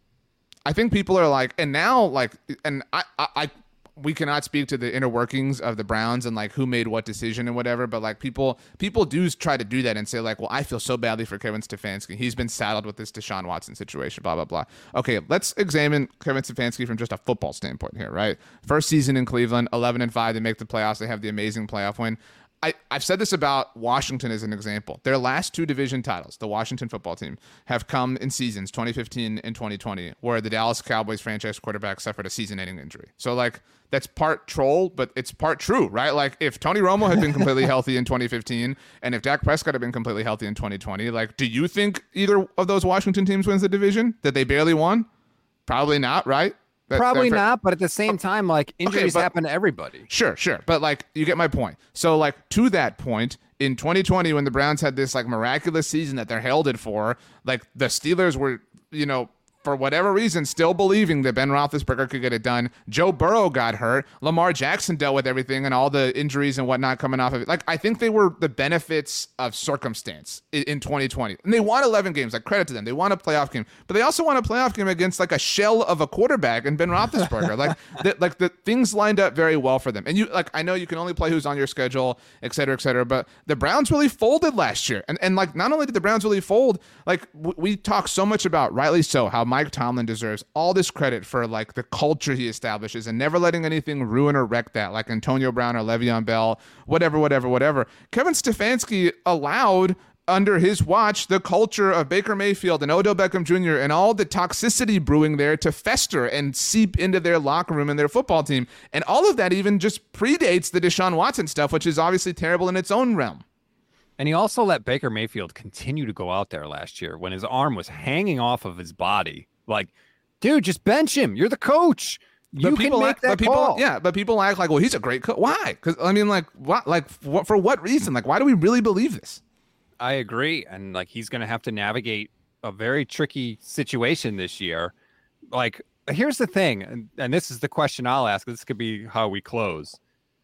I think people are like, and now like, and I, I, I, we cannot speak to the inner workings of the Browns and like who made what decision and whatever, but like people, people do try to do that and say like, well, I feel so badly for Kevin Stefanski. He's been saddled with this Deshaun Watson situation, blah, blah, blah. Okay, let's examine Kevin Stefanski from just a football standpoint here, right? First season in Cleveland, eleven and five, they make the playoffs. They have the amazing playoff win. I, I've said this about Washington as an example. Their last two division titles, the Washington football team, have come in seasons twenty fifteen and twenty twenty, where the Dallas Cowboys franchise quarterback suffered a season-ending injury. So, like, that's part troll, but it's part true, right? Like, if Tony Romo had been completely healthy in twenty fifteen, and if Dak Prescott had been completely healthy in twenty twenty, like, do you think either of those Washington teams wins the division that they barely won? Probably not, right? That, Probably that, not, but at the same time, like injuries okay, but, happen to everybody. Sure, sure. But like, you get my point. So like to that point, in twenty twenty, when the Browns had this like miraculous season that they're heralded for, like the Steelers were, you know, for whatever reason, still believing that Ben Roethlisberger could get it done. Joe Burrow got hurt. Lamar Jackson dealt with everything and all the injuries and whatnot coming off of it. Like, I think they were the benefits of circumstance in, in twenty twenty. And they won eleven games. Like, credit to them. They won a playoff game. But they also won a playoff game against, like, a shell of a quarterback and Ben Roethlisberger. like, the, like the things lined up very well for them. And, you like, I know you can only play who's on your schedule, et cetera, et cetera. But the Browns really folded last year. And, and like, not only did the Browns really fold, like, w- we talk so much about, rightly so, how Mike Tomlin deserves all this credit for like the culture he establishes and never letting anything ruin or wreck that, like Antonio Brown or Le'Veon Bell, whatever, whatever, whatever. Kevin Stefanski allowed under his watch the culture of Baker Mayfield and Odell Beckham Junior and all the toxicity brewing there to fester and seep into their locker room and their football team. And all of that even just predates the Deshaun Watson stuff, which is obviously terrible in its own realm. And he also let Baker Mayfield continue to go out there last year when his arm was hanging off of his body. Like, dude, just bench him. You're the coach. You but can make act, that but people, call. Yeah, but people act like, well, he's a great coach. Why? Because I mean, like, what? Like, what? For what reason? Like, why do we really believe this? I agree, and like, he's going to have to navigate a very tricky situation this year. Like, here's the thing, and, and this is the question I'll ask. This could be how we close.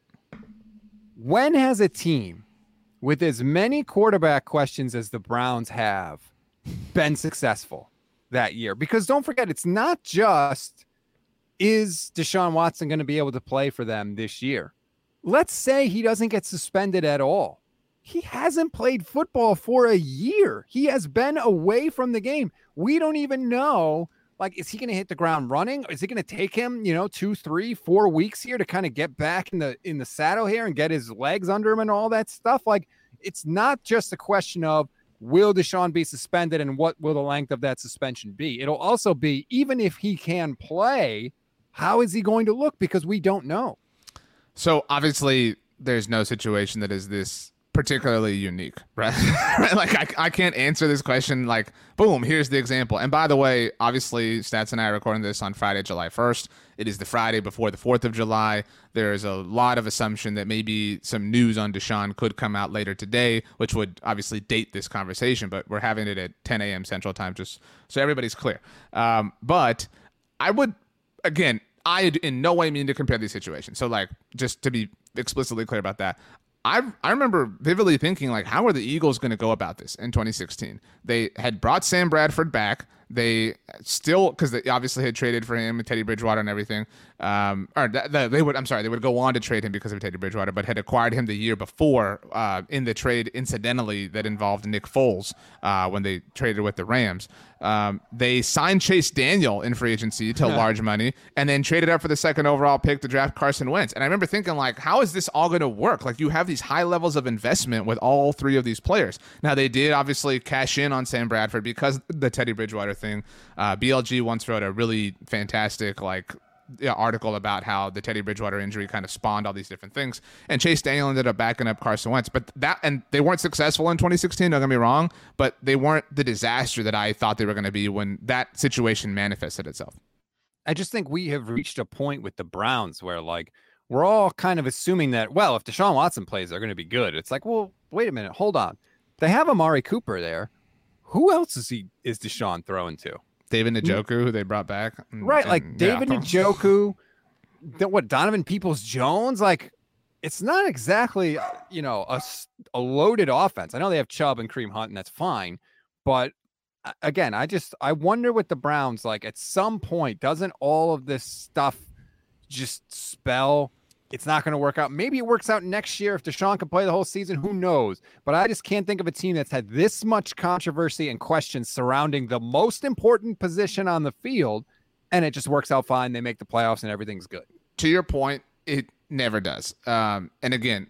When has a team with as many quarterback questions as the Browns have been successful that year? Because don't forget, it's not just, is Deshaun Watson going to be able to play for them this year? Let's say he doesn't get suspended at all. He hasn't played football for a year. He has been away from the game. We don't even know, like, is he going to hit the ground running? Is it going to take him, you know, two, three, four weeks here to kind of get back in the in the saddle here and get his legs under him and all that stuff? Like, it's not just a question of, will Deshaun be suspended and what will the length of that suspension be? It'll also be, even if he can play, how is he going to look? Because we don't know. So obviously there's no situation that is this particularly unique, right? right? Like I, I can't answer this question like, boom, here's the example. And by the way, obviously Stats and I are recording this on Friday, July first. It is the Friday before the fourth of July. There's a lot of assumption that maybe some news on Deshaun could come out later today, which would obviously date this conversation, but we're having it at ten a.m. Central Time, just so everybody's clear. Um, but I would, again, I in no way mean to compare these situations. So like, just to be explicitly clear about that, I I remember vividly thinking, like, how are the Eagles going to go about this in twenty sixteen? They had brought Sam Bradford back. they still, because they obviously had traded for him and Teddy Bridgewater and everything. Um, or th- th- they would, I'm sorry, they would go on to trade him because of Teddy Bridgewater, but had acquired him the year before uh, in the trade, incidentally, that involved Nick Foles uh, when they traded with the Rams. Um, they signed Chase Daniel in free agency to large money and then traded up for the second overall pick to draft Carson Wentz. And I remember thinking, like, how is this all going to work? Like, you have these high levels of investment with all three of these players. Now, they did obviously cash in on Sam Bradford because of the Teddy Bridgewater thing. Uh, B L G once wrote a really fantastic, like, yeah, article about how the Teddy Bridgewater injury kind of spawned all these different things. And Chase Daniel ended up backing up Carson Wentz. But that, and they weren't successful in twenty sixteen, don't get me wrong, but they weren't the disaster that I thought they were going to be when that situation manifested itself. I just think we have reached a point with the Browns where, like, we're all kind of assuming that, well, if Deshaun Watson plays, they're going to be good. It's like, well, wait a minute, hold on. They have Amari Cooper there. Who else is he is Deshaun throwing to? David Njoku, who they brought back. Right, and, like David yeah. Njoku, the, what, Donovan Peoples-Jones? Like, it's not exactly, you know, a, a loaded offense. I know they have Chubb and Kareem Hunt, and that's fine. But, again, I just, I wonder with the Browns, like, at some point, doesn't all of this stuff just spell it's not going to work out? Maybe it works out next year if Deshaun can play the whole season. Who knows? But I just can't think of a team that's had this much controversy and questions surrounding the most important position on the field, and it just works out fine. They make the playoffs and everything's good. To your point, it never does. Um, and again,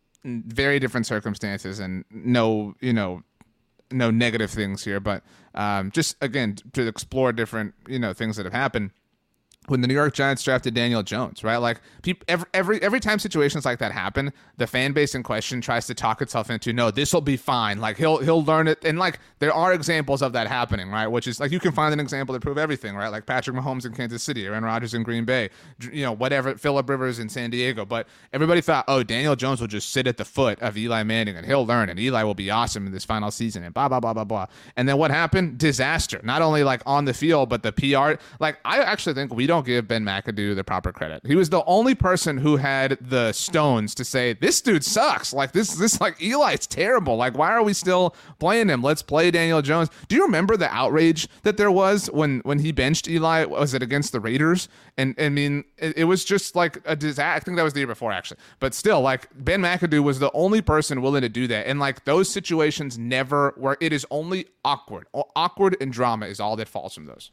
very different circumstances and no, you know, no negative things here, but um, just again to explore different, you know, things that have happened. When the New York Giants drafted Daniel Jones, right? Like people, every, every every time situations like that happen, the fan base in question tries to talk itself into, no, this will be fine. Like he'll he'll learn it, and like there are examples of that happening, right? Which is like you can find an example to prove everything, right? Like Patrick Mahomes in Kansas City, Aaron Rodgers in Green Bay, you know, whatever, Phillip Rivers in San Diego. But everybody thought, oh, Daniel Jones will just sit at the foot of Eli Manning and he'll learn, and Eli will be awesome in this final season, and blah blah blah blah blah. And then what happened? Disaster. Not only like on the field, but the P R. Like I actually think we don't give Ben McAdoo the proper credit. He was the only person who had the stones to say, this dude sucks. Like this, this like Eli's terrible. Like, why are we still playing him? Let's play Daniel Jones. Do you remember the outrage that there was when, when he benched Eli? Was it against the Raiders? And I mean, it, it was just like a disaster. I think that was the year before actually, but still like Ben McAdoo was the only person willing to do that. And like those situations never work. It is only awkward. Awkward and drama is all that falls from those.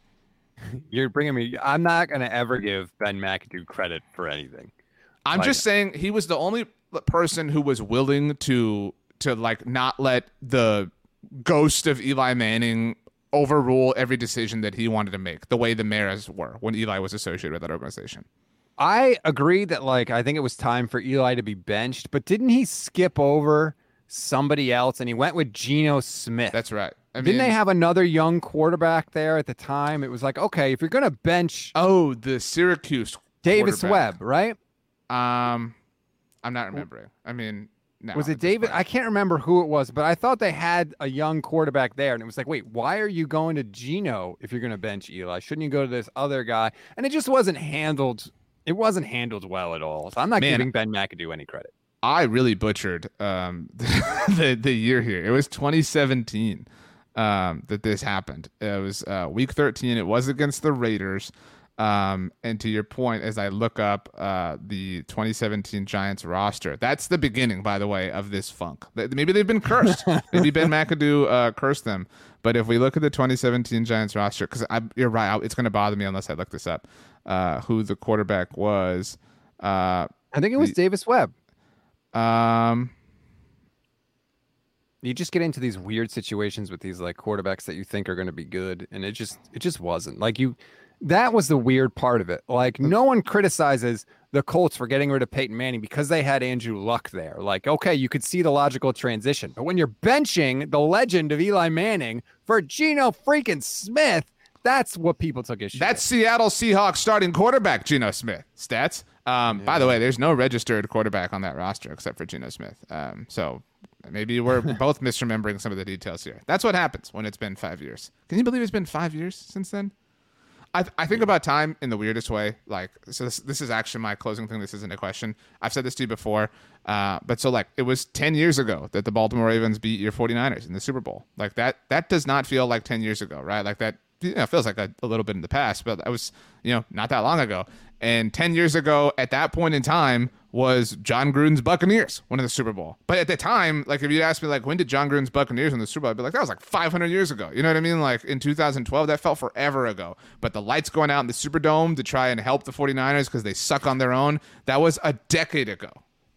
You're bringing me. I'm not going to ever give Ben McAdoo credit for anything. I'm like, just saying he was the only person who was willing to to like not let the ghost of Eli Manning overrule every decision that he wanted to make, the way the Maras were when Eli was associated with that organization. I agree that like I think it was time for Eli to be benched, but didn't he skip over somebody else and he went with Geno Smith? That's right. I mean, Didn't they have another young quarterback there at the time? It was like, okay, if you're going to bench oh, the Syracuse Davis Webb, right? Um, I'm not remembering. I mean, no. Was it David? I can't remember who it was, but I thought they had a young quarterback there, and it was like, wait, why are you going to Geno if you're going to bench Eli? Shouldn't you go to this other guy? And it just wasn't handled. It wasn't handled well at all. So I'm not Man, giving Ben McAdoo any credit. I really butchered um, the the year here. It was twenty seventeen. Um, that this happened. It was uh, week thirteen. It was against the Raiders. Um, and to your point, as I look up uh, the twenty seventeen Giants roster, that's the beginning, by the way, of this funk. Maybe they've been cursed. Maybe Ben McAdoo uh, cursed them. But if we look at the twenty seventeen Giants roster, because you're right, it's going to bother me unless I look this up, uh, who the quarterback was. Uh, I think it was the, Davis Webb. Um. You just get into these weird situations with these like quarterbacks that you think are going to be good, and it just it just wasn't. Like you, that was the weird part of it. Like no one criticizes the Colts for getting rid of Peyton Manning because they had Andrew Luck there. Like, okay, you could see the logical transition, but when you're benching the legend of Eli Manning for Geno freaking Smith, that's what people took issue. That's with. Seattle Seahawks starting quarterback Geno Smith. Stats. Um, yeah. By the way, there's no registered quarterback on that roster except for Geno Smith. Um, so. Maybe we're both misremembering some of the details here. That's what happens when it's been five years. Can you believe it's been five years since then? I, th- I think about time in the weirdest way. Like, so this, this is actually my closing thing. This isn't a question. I've said this to you before. Uh, but so, like, it was ten years ago that the Baltimore Ravens beat your 49ers in the Super Bowl. Like, that that does not feel like ten years ago, right? Like, that you know, feels like a, a little bit in the past, but that was, you know, not that long ago. And ten years ago, at that point in time, was John Gruden's Buccaneers winning the Super Bowl. But at the time, like, if you asked me, like, when did John Gruden's Buccaneers win the Super Bowl, I'd be like, that was like five hundred years ago. You know what I mean? Like, in two thousand twelve, that felt forever ago. But the lights going out in the Superdome to try and help the 49ers because they suck on their own, that was a decade ago.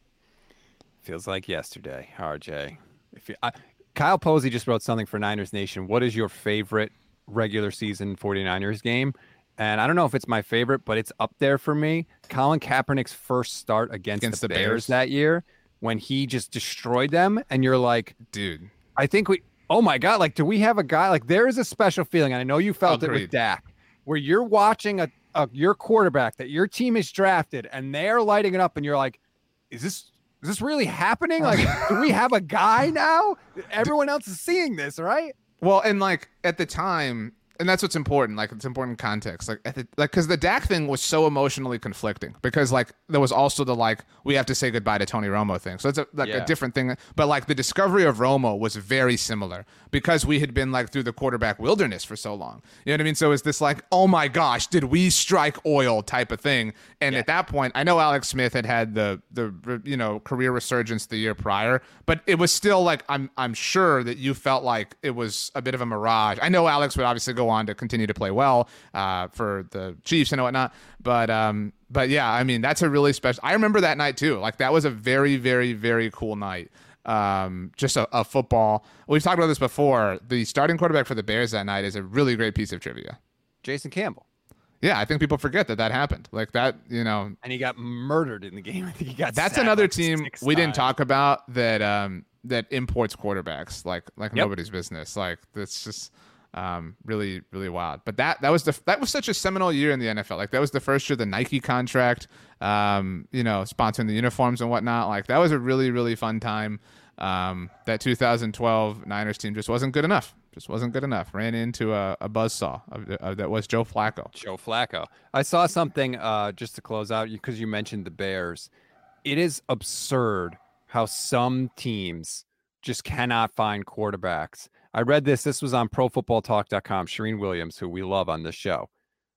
Feels like yesterday, R J. If you, I, Kyle Posey just wrote something for Niners Nation. What is your favorite regular season 49ers game? And I don't know if it's my favorite, but it's up there for me. Colin Kaepernick's first start against, against the, the Bears, Bears that year when he just destroyed them. And you're like, dude, I think we, oh my God, like, do we have a guy? Like, there is a special feeling. And I know you felt Agreed. it with Dak, where you're watching a, a your quarterback that your team is drafted and they're lighting it up. And you're like, is this, is this really happening? Like, do we have a guy now? Everyone else is seeing this, right? Well, and like at the time, and that's what's important. Like, it's important context. Like, at the, like, because the Dak thing was so emotionally conflicting. Because like there was also the like we have to say goodbye to Tony Romo thing. So it's a, like yeah. a different thing. But like the discovery of Romo was very similar because we had been like through the quarterback wilderness for so long. You know what I mean? So it's this like, oh my gosh, did we strike oil type of thing? And yeah. at that point, I know Alex Smith had had the the you know career resurgence the year prior, but it was still like I'm I'm sure that you felt like it was a bit of a mirage. I know Alex would obviously go on to continue to play well uh, for the Chiefs and whatnot. But um, but yeah, I mean, that's a really special. I remember that night too. Like, that was a very, very, very cool night. Um, just a, a football. We've talked about this before. The starting quarterback for the Bears that night is a really great piece of trivia. Jason Campbell. Yeah, I think people forget that that happened. Like that, you know. And he got murdered in the game. I think he got. That's another like team we didn't talk about that um, that imports quarterbacks like like yep. nobody's business. Like, that's just. Um, really, really wild. But that that was the that was such a seminal year in the N F L. Like, that was the first year the Nike contract, um, you know, sponsoring the uniforms and whatnot. Like, that was a really, really fun time. Um, that two thousand twelve Niners team just wasn't good enough. Just wasn't good enough. Ran into a, a buzzsaw of, of, that was Joe Flacco. Joe Flacco. I saw something uh, just to close out because you mentioned the Bears. It is absurd how some teams just cannot find quarterbacks. I read this. This was on pro football talk dot com. Shereen Williams, who we love on this show.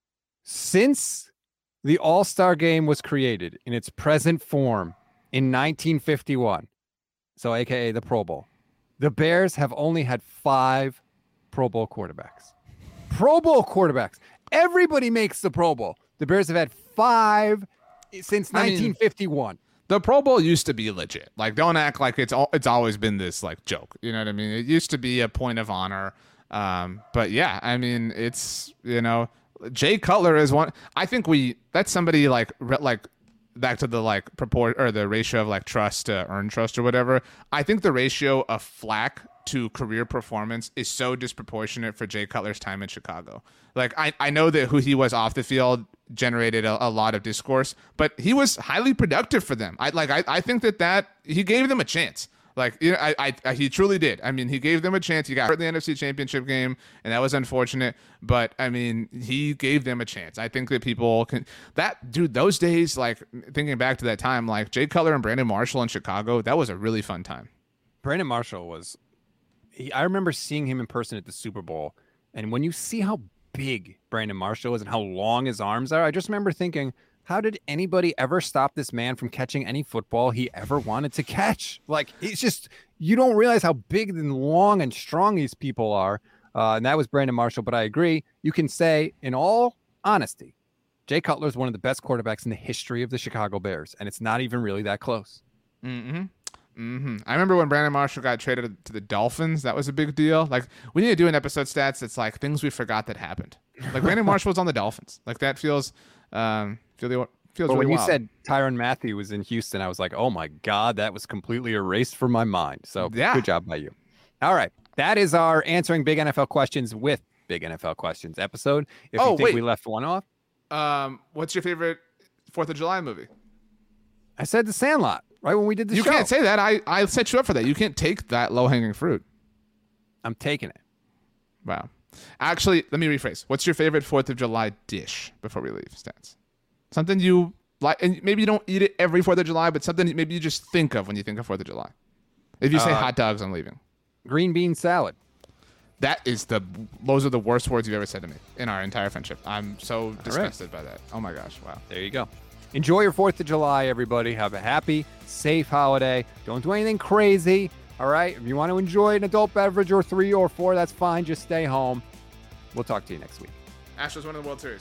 Since the All-Star Game was created in its present form in nineteen fifty-one, so A K A the Pro Bowl, the Bears have only had five Pro Bowl quarterbacks. Pro Bowl quarterbacks. Everybody makes the Pro Bowl. The Bears have had five since nineteen fifty-one. I mean, the Pro Bowl used to be legit. Like, don't act like it's all, it's always been this like joke. You know what I mean? It used to be a point of honor. Um, but yeah, I mean, it's, you know, Jay Cutler is one. I think we that's somebody like like back to the like purport or the ratio of like trust to earn trust or whatever. I think the ratio of flack to career performance is so disproportionate for Jay Cutler's time in Chicago. Like, I, I know that who he was off the field generated a, a lot of discourse, but he was highly productive for them. I like I, I think that that he gave them a chance. Like, you know, I, I, I he truly did. I mean, he gave them a chance. He got hurt in the N F C Championship game, and that was unfortunate. But I mean, he gave them a chance. I think that people can that dude. Those days, like thinking back to that time, like Jay Cutler and Brandon Marshall in Chicago, that was a really fun time. Brandon Marshall was. He, I remember seeing him in person at the Super Bowl, and when you see how big Brandon Marshall is and how long his arms are, I just remember thinking, how did anybody ever stop this man from catching any football he ever wanted to catch? Like, it's just, you don't realize how big and long and strong these people are. Uh, and that was Brandon Marshall. But I agree. You can say, in all honesty, Jay Cutler is one of the best quarterbacks in the history of the Chicago Bears. And it's not even really that close. Mm-hmm. Mm-hmm. I remember when Brandon Marshall got traded to the Dolphins. That was a big deal. Like, we need to do an episode stats that's like things we forgot that happened. Like, Brandon Marshall was on the Dolphins. Like, that feels... Um, Feel the, feels but really when you wild. said Tyrann Mathieu was in Houston, I was like, oh my God, that was completely erased from my mind. So yeah. Good job by you. All right. That is our answering big N F L questions with big N F L questions episode. If oh, you think wait. we left one off. Um, what's your favorite fourth of July movie? I said The Sandlot, right when we did the you show. You can't say that. I, I set you up for that. You can't take that low-hanging fruit. I'm taking it. Wow. Actually, let me rephrase. What's your favorite fourth of July dish before we leave, Stats? Something you like, and maybe you don't eat it every fourth of July, but something maybe you just think of when you think of fourth of July. If you say Uh, hot dogs, I'm leaving. Green bean salad. That is the, those are the worst words you've ever said to me in our entire friendship. I'm so disgusted by that. Oh my gosh, wow. There you go. Enjoy your fourth of July, everybody. Have a happy, safe holiday. Don't do anything crazy, all right? If you want to enjoy an adult beverage or three or four, that's fine. Just stay home. We'll talk to you next week. Astros won the World Series.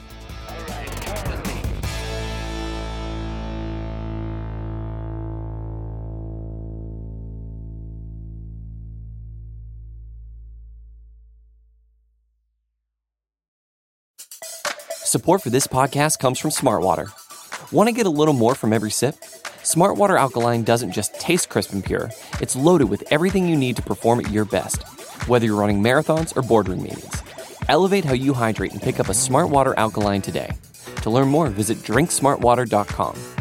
Support for this podcast comes from Smartwater. Want to get a little more from every sip? Smartwater Alkaline doesn't just taste crisp and pure, it's loaded with everything you need to perform at your best. Whether you're running marathons or boardroom meetings, elevate how you hydrate and pick up a Smartwater Alkaline today. To learn more, visit drink smart water dot com.